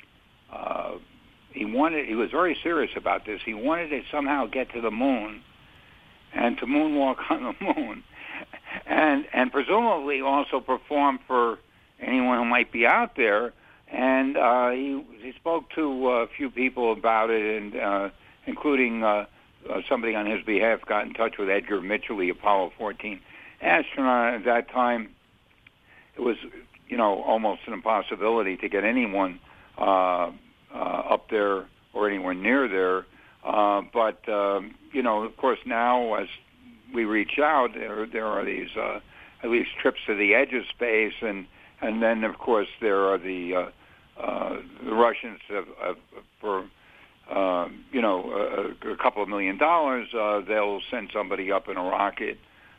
uh, he wanted, he was very serious about this. He wanted to somehow get to the moon and to moonwalk on the moon, and and presumably also perform for anyone who might be out there, and uh, he he spoke to a few people about it, and uh, including uh, uh, somebody on his behalf got in touch with Edgar Mitchell, the Apollo fourteen astronaut. At that time, it was you know almost an impossibility to get anyone uh, uh, up there or anywhere near there. Uh, but um, you know, of course, now as we reach out, there there are these uh, at least trips to the edge of space, and And then, of course, there are the uh, uh, the Russians have, have, for uh, you know a, a couple of million dollars. Uh, they'll send somebody up in a rocket.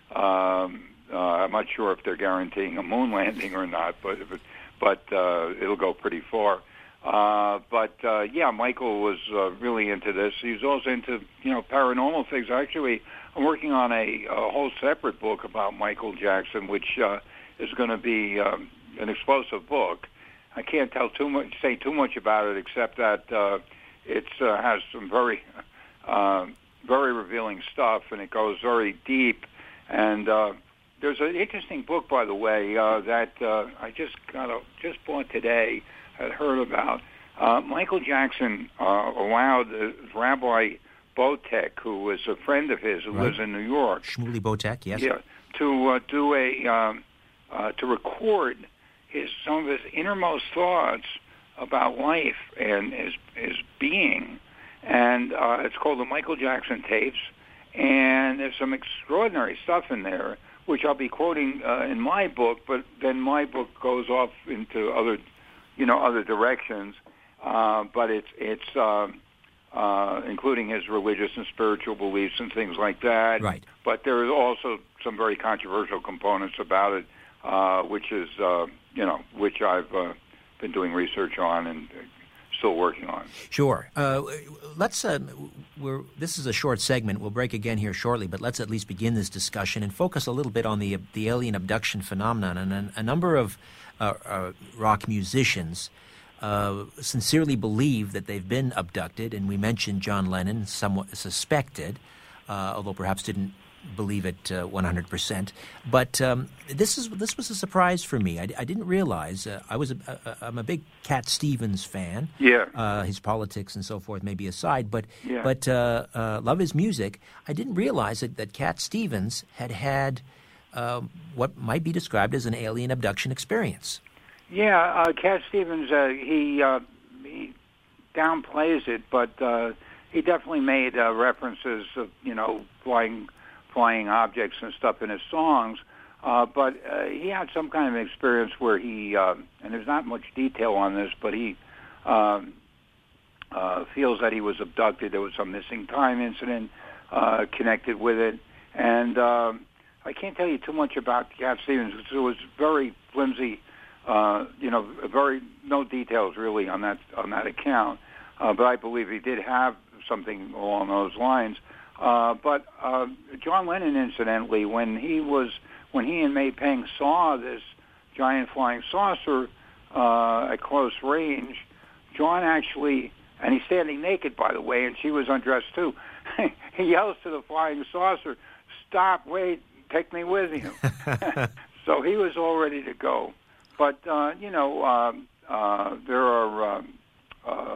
Um, uh, I'm not sure if they're guaranteeing a moon landing or not, but if it, but uh, it'll go pretty far. Uh, but uh, yeah, Michael was uh, really into this. He was also into you know paranormal things. Actually, I'm working on a, a whole separate book about Michael Jackson, which uh, is going to be um, an explosive book. I can't tell too much, say too much about it, except that uh, it uh, has some very, uh, very revealing stuff, and it goes very deep. And uh, there's an interesting book, by the way, uh, that uh, I just got a, just bought today. Had heard about. Uh, Michael Jackson uh, allowed uh, Rabbi Botek, who was a friend of his who right. lives in New York, Shmuley Botek, yes, yeah, to uh, do a um, uh, to record his some of his innermost thoughts about life and his his being, and uh, it's called the Michael Jackson tapes. And there's some extraordinary stuff in there, which I'll be quoting uh, in my book. But then my book goes off into other. you know, other directions, uh, but it's it's uh, uh, including his religious and spiritual beliefs and things like that. Right. But there is also some very controversial components about it, uh, which is uh, you know, which I've uh, been doing research on and still working on. Sure. Uh, let's. Uh, we're. This is a short segment. We'll break again here shortly, but let's at least begin this discussion and focus a little bit on the the alien abduction phenomenon. And a, a number of uh, uh, rock musicians uh, sincerely believe that they've been abducted, and we mentioned John Lennon, somewhat suspected, uh, although perhaps didn't believe it uh, one hundred percent. But um, this is this was a surprise for me. I, I didn't realize. Uh, I was a, a, I'm a big Cat Stevens fan. Yeah. Uh, his politics and so forth may be aside, but Yeah. but uh, uh, love his music. I didn't realize that, that Cat Stevens had had uh, what might be described as an alien abduction experience. Yeah, uh, Cat Stevens, uh, he uh, he downplays it, but uh, he definitely made uh, references of, you know, flying flying objects and stuff in his songs. Uh, but uh, he had some kind of experience where he, uh, and there's not much detail on this, but he um, uh, feels that he was abducted. There was some missing time incident uh, connected with it. And uh, I can't tell you too much about Cat Stevens because it was very flimsy. Uh, you know, very no details really on that on that account. Uh, but I believe he did have something along those lines. Uh, but uh, John Lennon, incidentally, when he was when he and May Peng saw this giant flying saucer uh, at close range, John actually, and he's standing naked, by the way, and she was undressed too. He yells to the flying saucer, "Stop! Wait! Take me with you!" So he was all ready to go. But, uh, you know, uh, uh, there are uh, uh,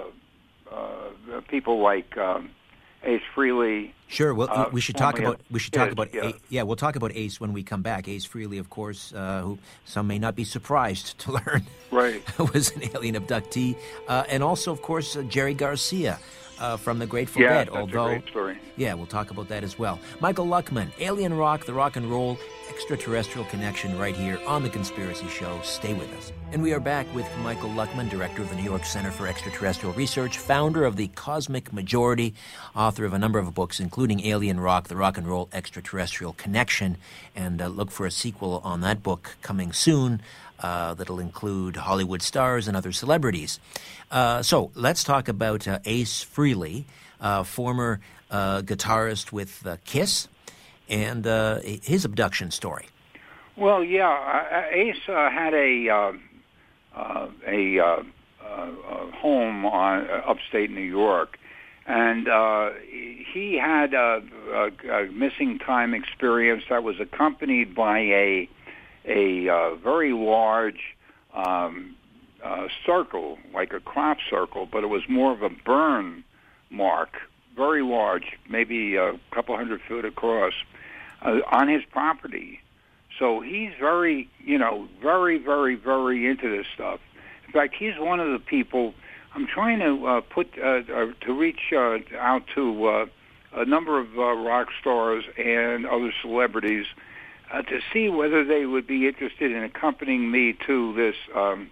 uh, people like um, Ace Frehley. Sure, well, uh, we should talk about we should talk Ace, about yeah. A- yeah, we'll talk about Ace when we come back. Ace Frehley, of course, uh, who some may not be surprised to learn Right. was an alien abductee, uh, and also, of course, uh, Jerry Garcia. Uh, from the Grateful Yeah, Dead, that's although a great story. yeah, we'll talk about that as well. Michael Luckman, Alien Rock, the Rock and Roll Extraterrestrial Connection, right here on The Conspiracy Show. Stay with us. And we are back with Michael Luckman, director of the New York Center for Extraterrestrial Research, founder of the Cosmic Majority, author of a number of books, including Alien Rock, the Rock and Roll Extraterrestrial Connection, and uh, look for a sequel on that book coming soon. Uh, that'll include Hollywood stars and other celebrities. Uh, so let's talk about uh, Ace Frehley, uh, former uh, guitarist with uh, Kiss, and uh, his abduction story. Well, yeah, uh, Ace uh, had a uh, uh, a uh, uh, home on uh, upstate New York, and uh, he had a, a, a missing time experience that was accompanied by a a uh, very large um, uh, circle, like a crop circle, but it was more of a burn mark, very large, maybe a couple hundred foot across, uh, on his property. So he's very, you know, very, very, very into this stuff. In fact, he's one of the people, I'm trying to uh, put, uh, uh, to reach uh, out to uh, a number of uh, rock stars and other celebrities Uh, to see whether they would be interested in accompanying me to this um,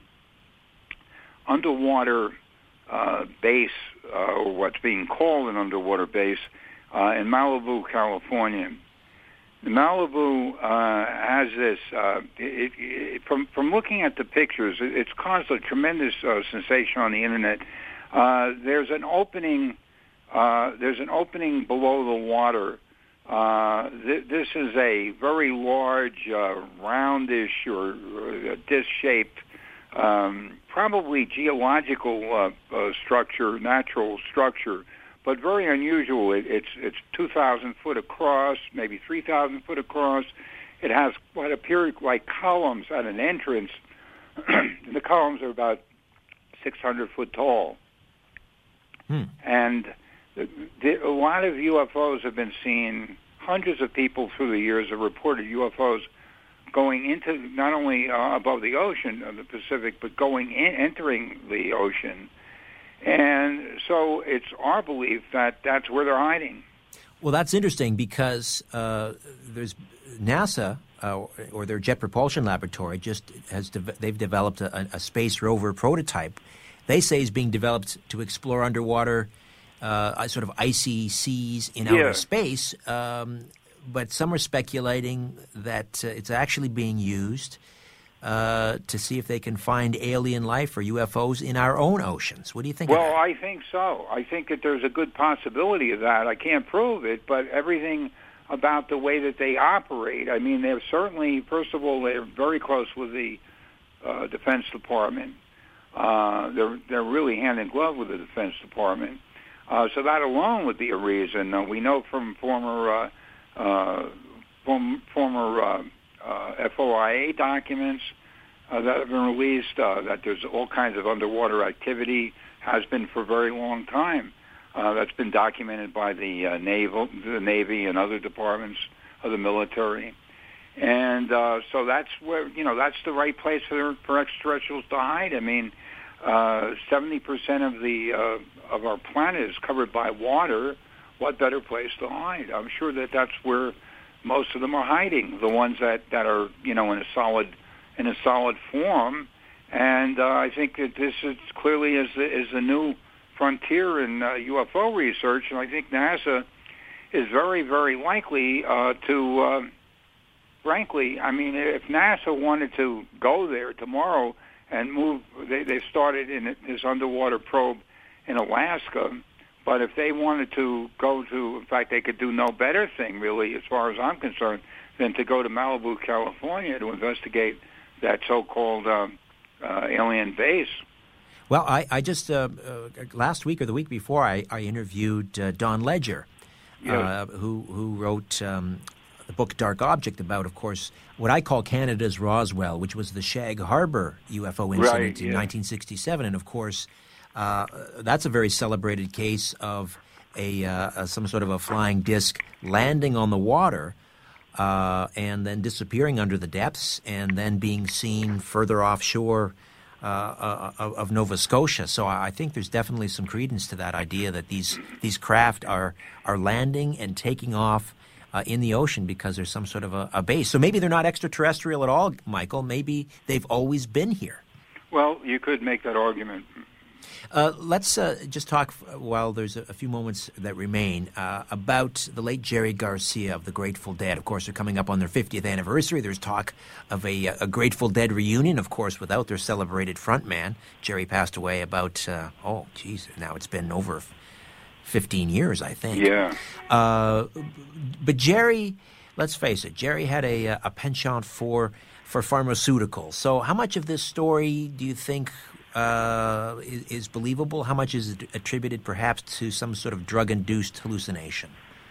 underwater uh, base, uh, or what's being called an underwater base, uh, in Malibu, California. Malibu uh, has this. Uh, it, it, from from looking at the pictures, it, it's caused a tremendous uh, sensation on the internet. Uh, there's an opening. Uh, there's an opening below the water. Uh, th- this is a very large, uh, roundish or uh, disc-shaped, um, probably geological uh, uh, structure, natural structure, but very unusual. It, it's it's two thousand foot across, maybe three thousand foot across. It has what appear like columns at an entrance. The columns are about six hundred foot tall. Hmm. And the, the, a lot of U F Os have been seen. Hundreds of people through the years have reported U F Os going into not only uh, above the ocean, uh, the Pacific, but going in, entering the ocean. And so it's our belief that that's where they're hiding. Well, that's interesting because uh, there's NASA uh, or their Jet Propulsion Laboratory just has de- they've developed a, a space rover prototype. They say is being developed to explore underwater uh, sort of icy seas in yeah. outer space. Um, but some are speculating that uh, it's actually being used Uh, to see if they can find alien life or U F Os in our own oceans. What do you think well, of that? I think so. I think that there's a good possibility of that. I can't prove it, but everything about the way that they operate, I mean, they're certainly, first of all, they're very close with the uh, Defense Department. Uh, they're, they're really hand in glove with the Defense Department. Uh, so that alone would be a reason. Uh, we know from former uh, uh, from, former uh, Uh, F O I A documents uh, that have been released, uh, that there's all kinds of underwater activity, has been for a very long time. Uh, that's been documented by the uh, naval, the Navy and other departments of the military. And uh, so that's where, you know, that's the right place for, for extraterrestrials to hide. I mean, uh, seventy percent of the uh, of our planet is covered by water. What better place to hide? I'm sure that that's where most of them are hiding, the ones that, that are, you know, in a solid in a solid form. And uh, I think that this is clearly is the, is the new frontier in uh, U F O research, and I think NASA is very, very likely uh, to, uh, frankly, I mean, if NASA wanted to go there tomorrow and move, they, they started in this underwater probe in Alaska. But if they wanted to go to, in fact, they could do no better thing, really, as far as I'm concerned, than to go to Malibu, California, to investigate that so-called uh, uh, alien base. Well, I, I just, uh, uh, last week or the week before, I, I interviewed uh, Don Ledger, yes. uh, who, who wrote um, the book Dark Object about, of course, what I call Canada's Roswell, which was the Shag Harbor U F O incident right, in yeah. nineteen sixty-seven. And, of course, Uh, that's a very celebrated case of a, uh, a some sort of a flying disc landing on the water uh, and then disappearing under the depths and then being seen further offshore uh, uh, of, of Nova Scotia. So I think there's definitely some credence to that idea that these these craft are are landing and taking off uh, in the ocean because there's some sort of a, a base. So maybe they're not extraterrestrial at all, Michael. Maybe they've always been here. Well, you could make that argument. Uh, let's uh, just talk, while there's a, a few moments that remain, uh, about the late Jerry Garcia of the Grateful Dead. Of course, they're coming up on their fiftieth anniversary. There's talk of a, a Grateful Dead reunion, of course, without their celebrated frontman. Jerry passed away about, uh, oh, geez, now it's been over fifteen years, I think. Yeah. Uh, but Jerry, let's face it, Jerry had a, a penchant for, for pharmaceuticals. So how much of this story do you think Uh, is, is believable? How much is it attributed perhaps to some sort of drug-induced hallucination?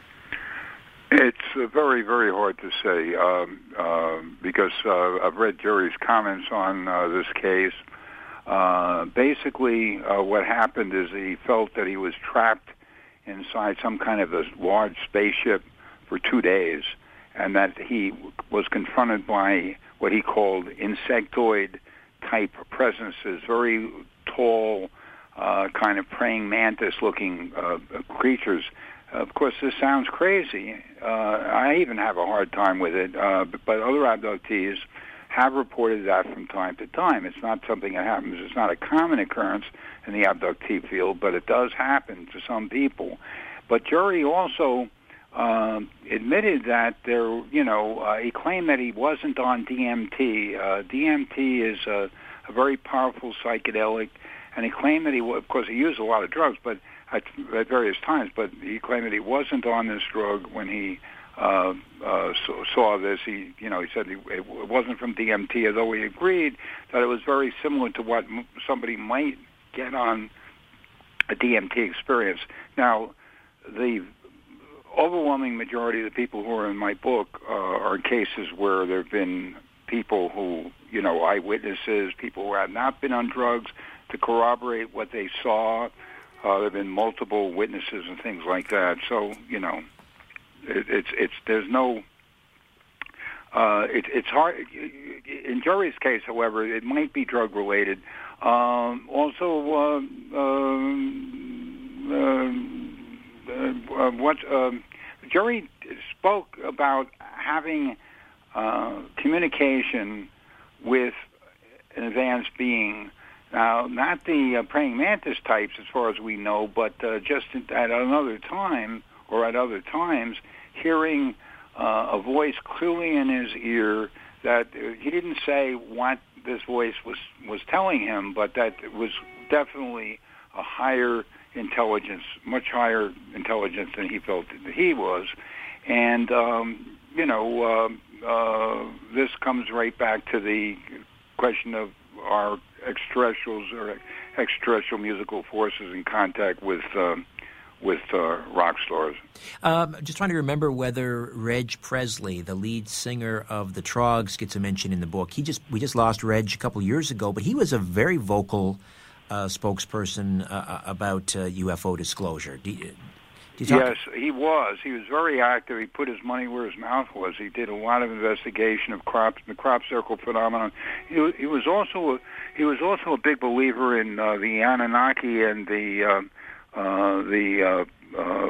It's uh, very, very hard to say um, uh, because uh, I've read Jerry's comments on uh, this case. Uh, basically, uh, what happened is he felt that he was trapped inside some kind of a large spaceship for two days and that he was confronted by what he called insectoid type presences, very tall, uh, kind of praying mantis-looking uh, creatures. Of course, this sounds crazy. Uh, I even have a hard time with it, uh, but, but other abductees have reported that from time to time. It's not something that happens. It's not a common occurrence in the abductee field, but it does happen to some people. But Jerry also uh, admitted that there, you know, uh, he claimed that he wasn't on D M T. Uh, D M T is a, a very powerful psychedelic, and he claimed that he, of course, he used a lot of drugs, but at, at various times. But he claimed that he wasn't on this drug when he uh, uh, saw, saw this. He, you know, he said he, it wasn't from D M T, although he agreed that it was very similar to what m- somebody might get on a D M T experience. Now, the overwhelming majority of the people who are in my book uh, are cases where there have been people who, you know, eyewitnesses, people who have not been on drugs to corroborate what they saw. Uh, there have been multiple witnesses and things like that. So, you know, it, it's it's there's no. Uh, it, it's hard. In Jerry's case, however, it might be drug related. Um, also, uh, um, uh, uh, what um, Jerry spoke about having uh, communication with an advanced being. Now, not the uh, praying mantis types, as far as we know, but uh, just at another time or at other times, hearing uh, a voice clearly in his ear that uh, he didn't say what this voice was, was telling him, but that it was definitely a higher intelligence, much higher intelligence than he felt that he was. And, um, you know, uh, uh, this comes right back to the question of our extraterrestrials or extraterrestrial musical forces in contact with um, with uh, rock stars. Um, just trying to remember whether Reg Presley, the lead singer of the Troggs, gets a mention in the book. He just we just lost Reg a couple years ago, but he was a very vocal uh, spokesperson uh, about uh, U F O disclosure. Do you, do you talk yes, he was. He was very active. He put his money where his mouth was. He did a lot of investigation of crop, the crop circle phenomenon. He, he was also a, he was also a big believer in uh, the Anunnaki and the uh, uh, the uh, uh,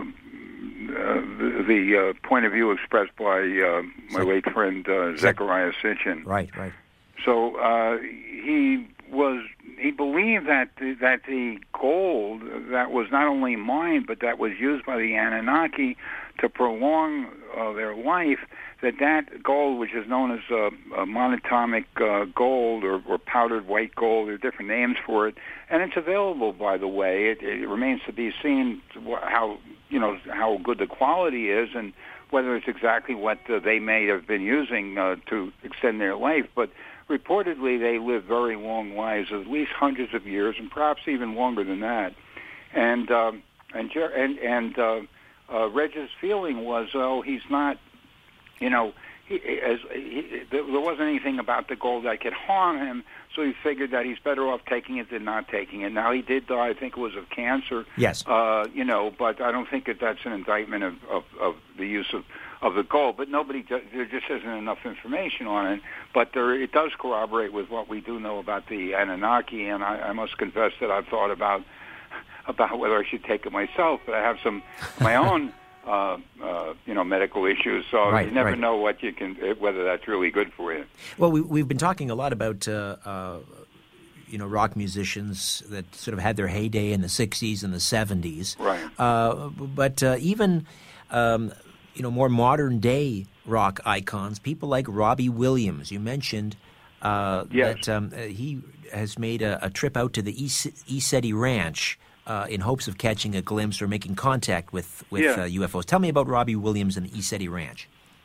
the, the uh, point of view expressed by uh, my late friend uh, Zechariah Sitchin. Right, right. So uh, he was. He believed that the, that the gold that was not only mined, but that was used by the Anunnaki to prolong uh, their life, that that gold, which is known as uh, a monatomic uh, gold or, or powdered white gold, there are different names for it, and it's available, by the way. It, it remains to be seen how, you know, how good the quality is and whether it's exactly what uh, they may have been using uh, to extend their life. But reportedly, they live very long lives, at least hundreds of years, and perhaps even longer than that. And um, and and and uh, uh, Reg's feeling was, oh, he's not, you know, he, as he, there wasn't anything about the gold that could harm him, so he figured that he's better off taking it than not taking it. Now, he did die, I think it was of cancer. Yes. Uh, you know, but I don't think that that's an indictment of, of, of the use of of the gold, but nobody, there just isn't enough information on it. But there, it does corroborate with what we do know about the Anunnaki, and I, I must confess that I've thought about about whether I should take it myself, but I have some my own, uh, uh, you know, medical issues, so right, you never right. know what you can, whether that's really good for you. Well, we, we've been talking a lot about, uh, uh, you know, rock musicians that sort of had their heyday in the sixties and the seventies. Right. Uh, but uh, even... Um, you know, more modern-day rock icons, people like Robbie Williams. You mentioned uh, yes. that um, he has made a, a trip out to the ECETI Ranch uh, in hopes of catching a glimpse or making contact with, with yeah. uh, U F Os. Tell me about Robbie Williams and the ECETI Ranch.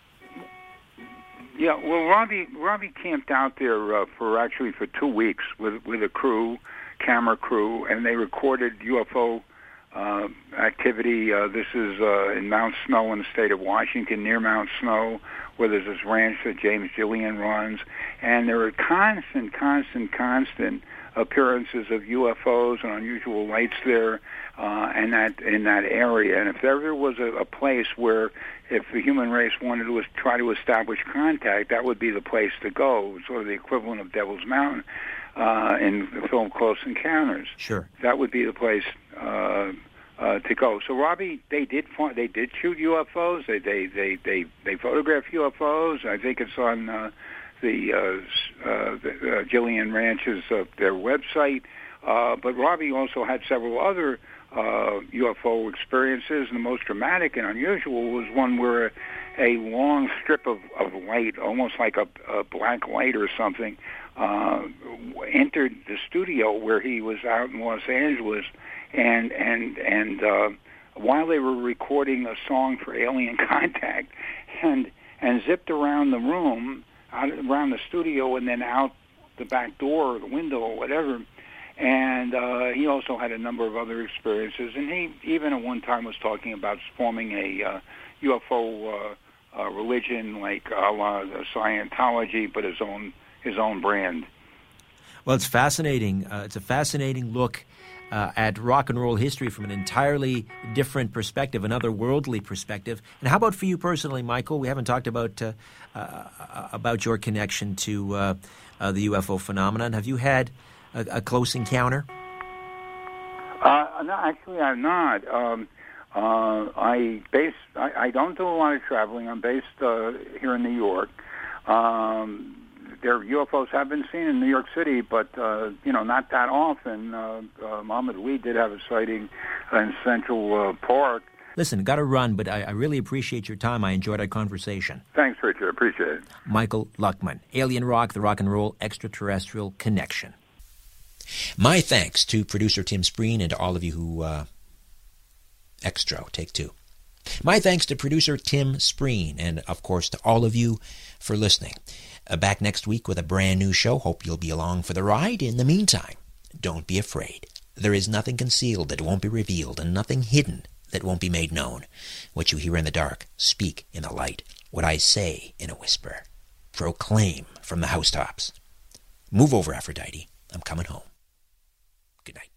Yeah, well, Robbie Robbie camped out there uh, for actually for two weeks with with a crew, camera crew, and they recorded U F O Uh, activity. Uh, this is uh, in Mount Snow in the state of Washington, near Mount Snow, where there's this ranch that James Gillian runs. And there are constant, constant, constant appearances of U F Os and unusual lights there uh, and that in that area. And if there ever was a, a place where if the human race wanted to try to establish contact, that would be the place to go, sort of the equivalent of Devil's Mountain uh, in the film Close Encounters. Sure. That would be the place uh, uh, to go. So, Robbie, they did they did shoot U F Os. They they they they, they photographed U F Os. I think it's on uh, the, uh, uh, the uh, Gillian Ranch's uh, their website. Uh, but Robbie also had several other uh, U F O experiences. And the most dramatic and unusual was one where a long strip of, of light, almost like a, a black light or something, uh, entered the studio where he was out in Los Angeles, and and and uh, while they were recording a song for Alien Contact, and and zipped around the room, out, around the studio, and then out the back door or the window or whatever. And uh, he also had a number of other experiences, and he even at one time was talking about forming a uh, U F O uh, uh, religion like a la Scientology, but his own his own brand. Well, it's fascinating. Uh, it's a fascinating look uh, at rock and roll history from an entirely different perspective, an otherworldly perspective. And how about for you personally, Michael? We haven't talked about uh, uh, about your connection to uh, uh, the U F O phenomenon. Have you had a, a close encounter? Uh, no, actually, I'm not. Um, uh, I base. I, I don't do a lot of traveling. I'm based uh, here in New York. Um, There U F Os have been seen in New York City, but uh, you know, not that often. Uh, uh, Muhammad Ali did have a sighting in Central uh, Park. Listen, got to run, but I, I really appreciate your time. I enjoyed our conversation. Thanks, Richard. Appreciate it. Michael Luckman, Alien Rock, the Rock and Roll Extraterrestrial Connection. My thanks to producer Tim Spreen and to all of you who uh, extra take two. My thanks to producer Tim Spreen and, of course, to all of you for listening. Uh, back next week with a brand new show. Hope you'll be along for the ride. In the meantime, don't be afraid. There is nothing concealed that won't be revealed, and nothing hidden that won't be made known. What you hear in the dark, speak in the light. What I say in a whisper, proclaim from the housetops. Move over, Aphrodite. I'm coming home. Good night.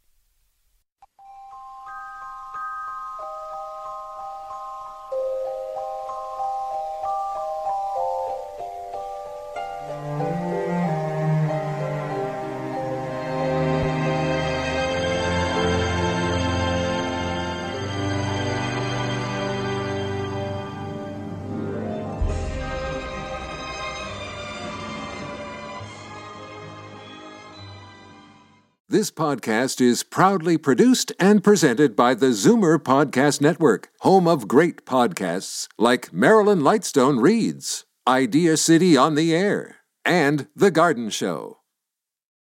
This podcast is proudly produced and presented by the Zoomer Podcast Network, home of great podcasts like Marilyn Lightstone Reads, Idea City on the Air, and The Garden Show.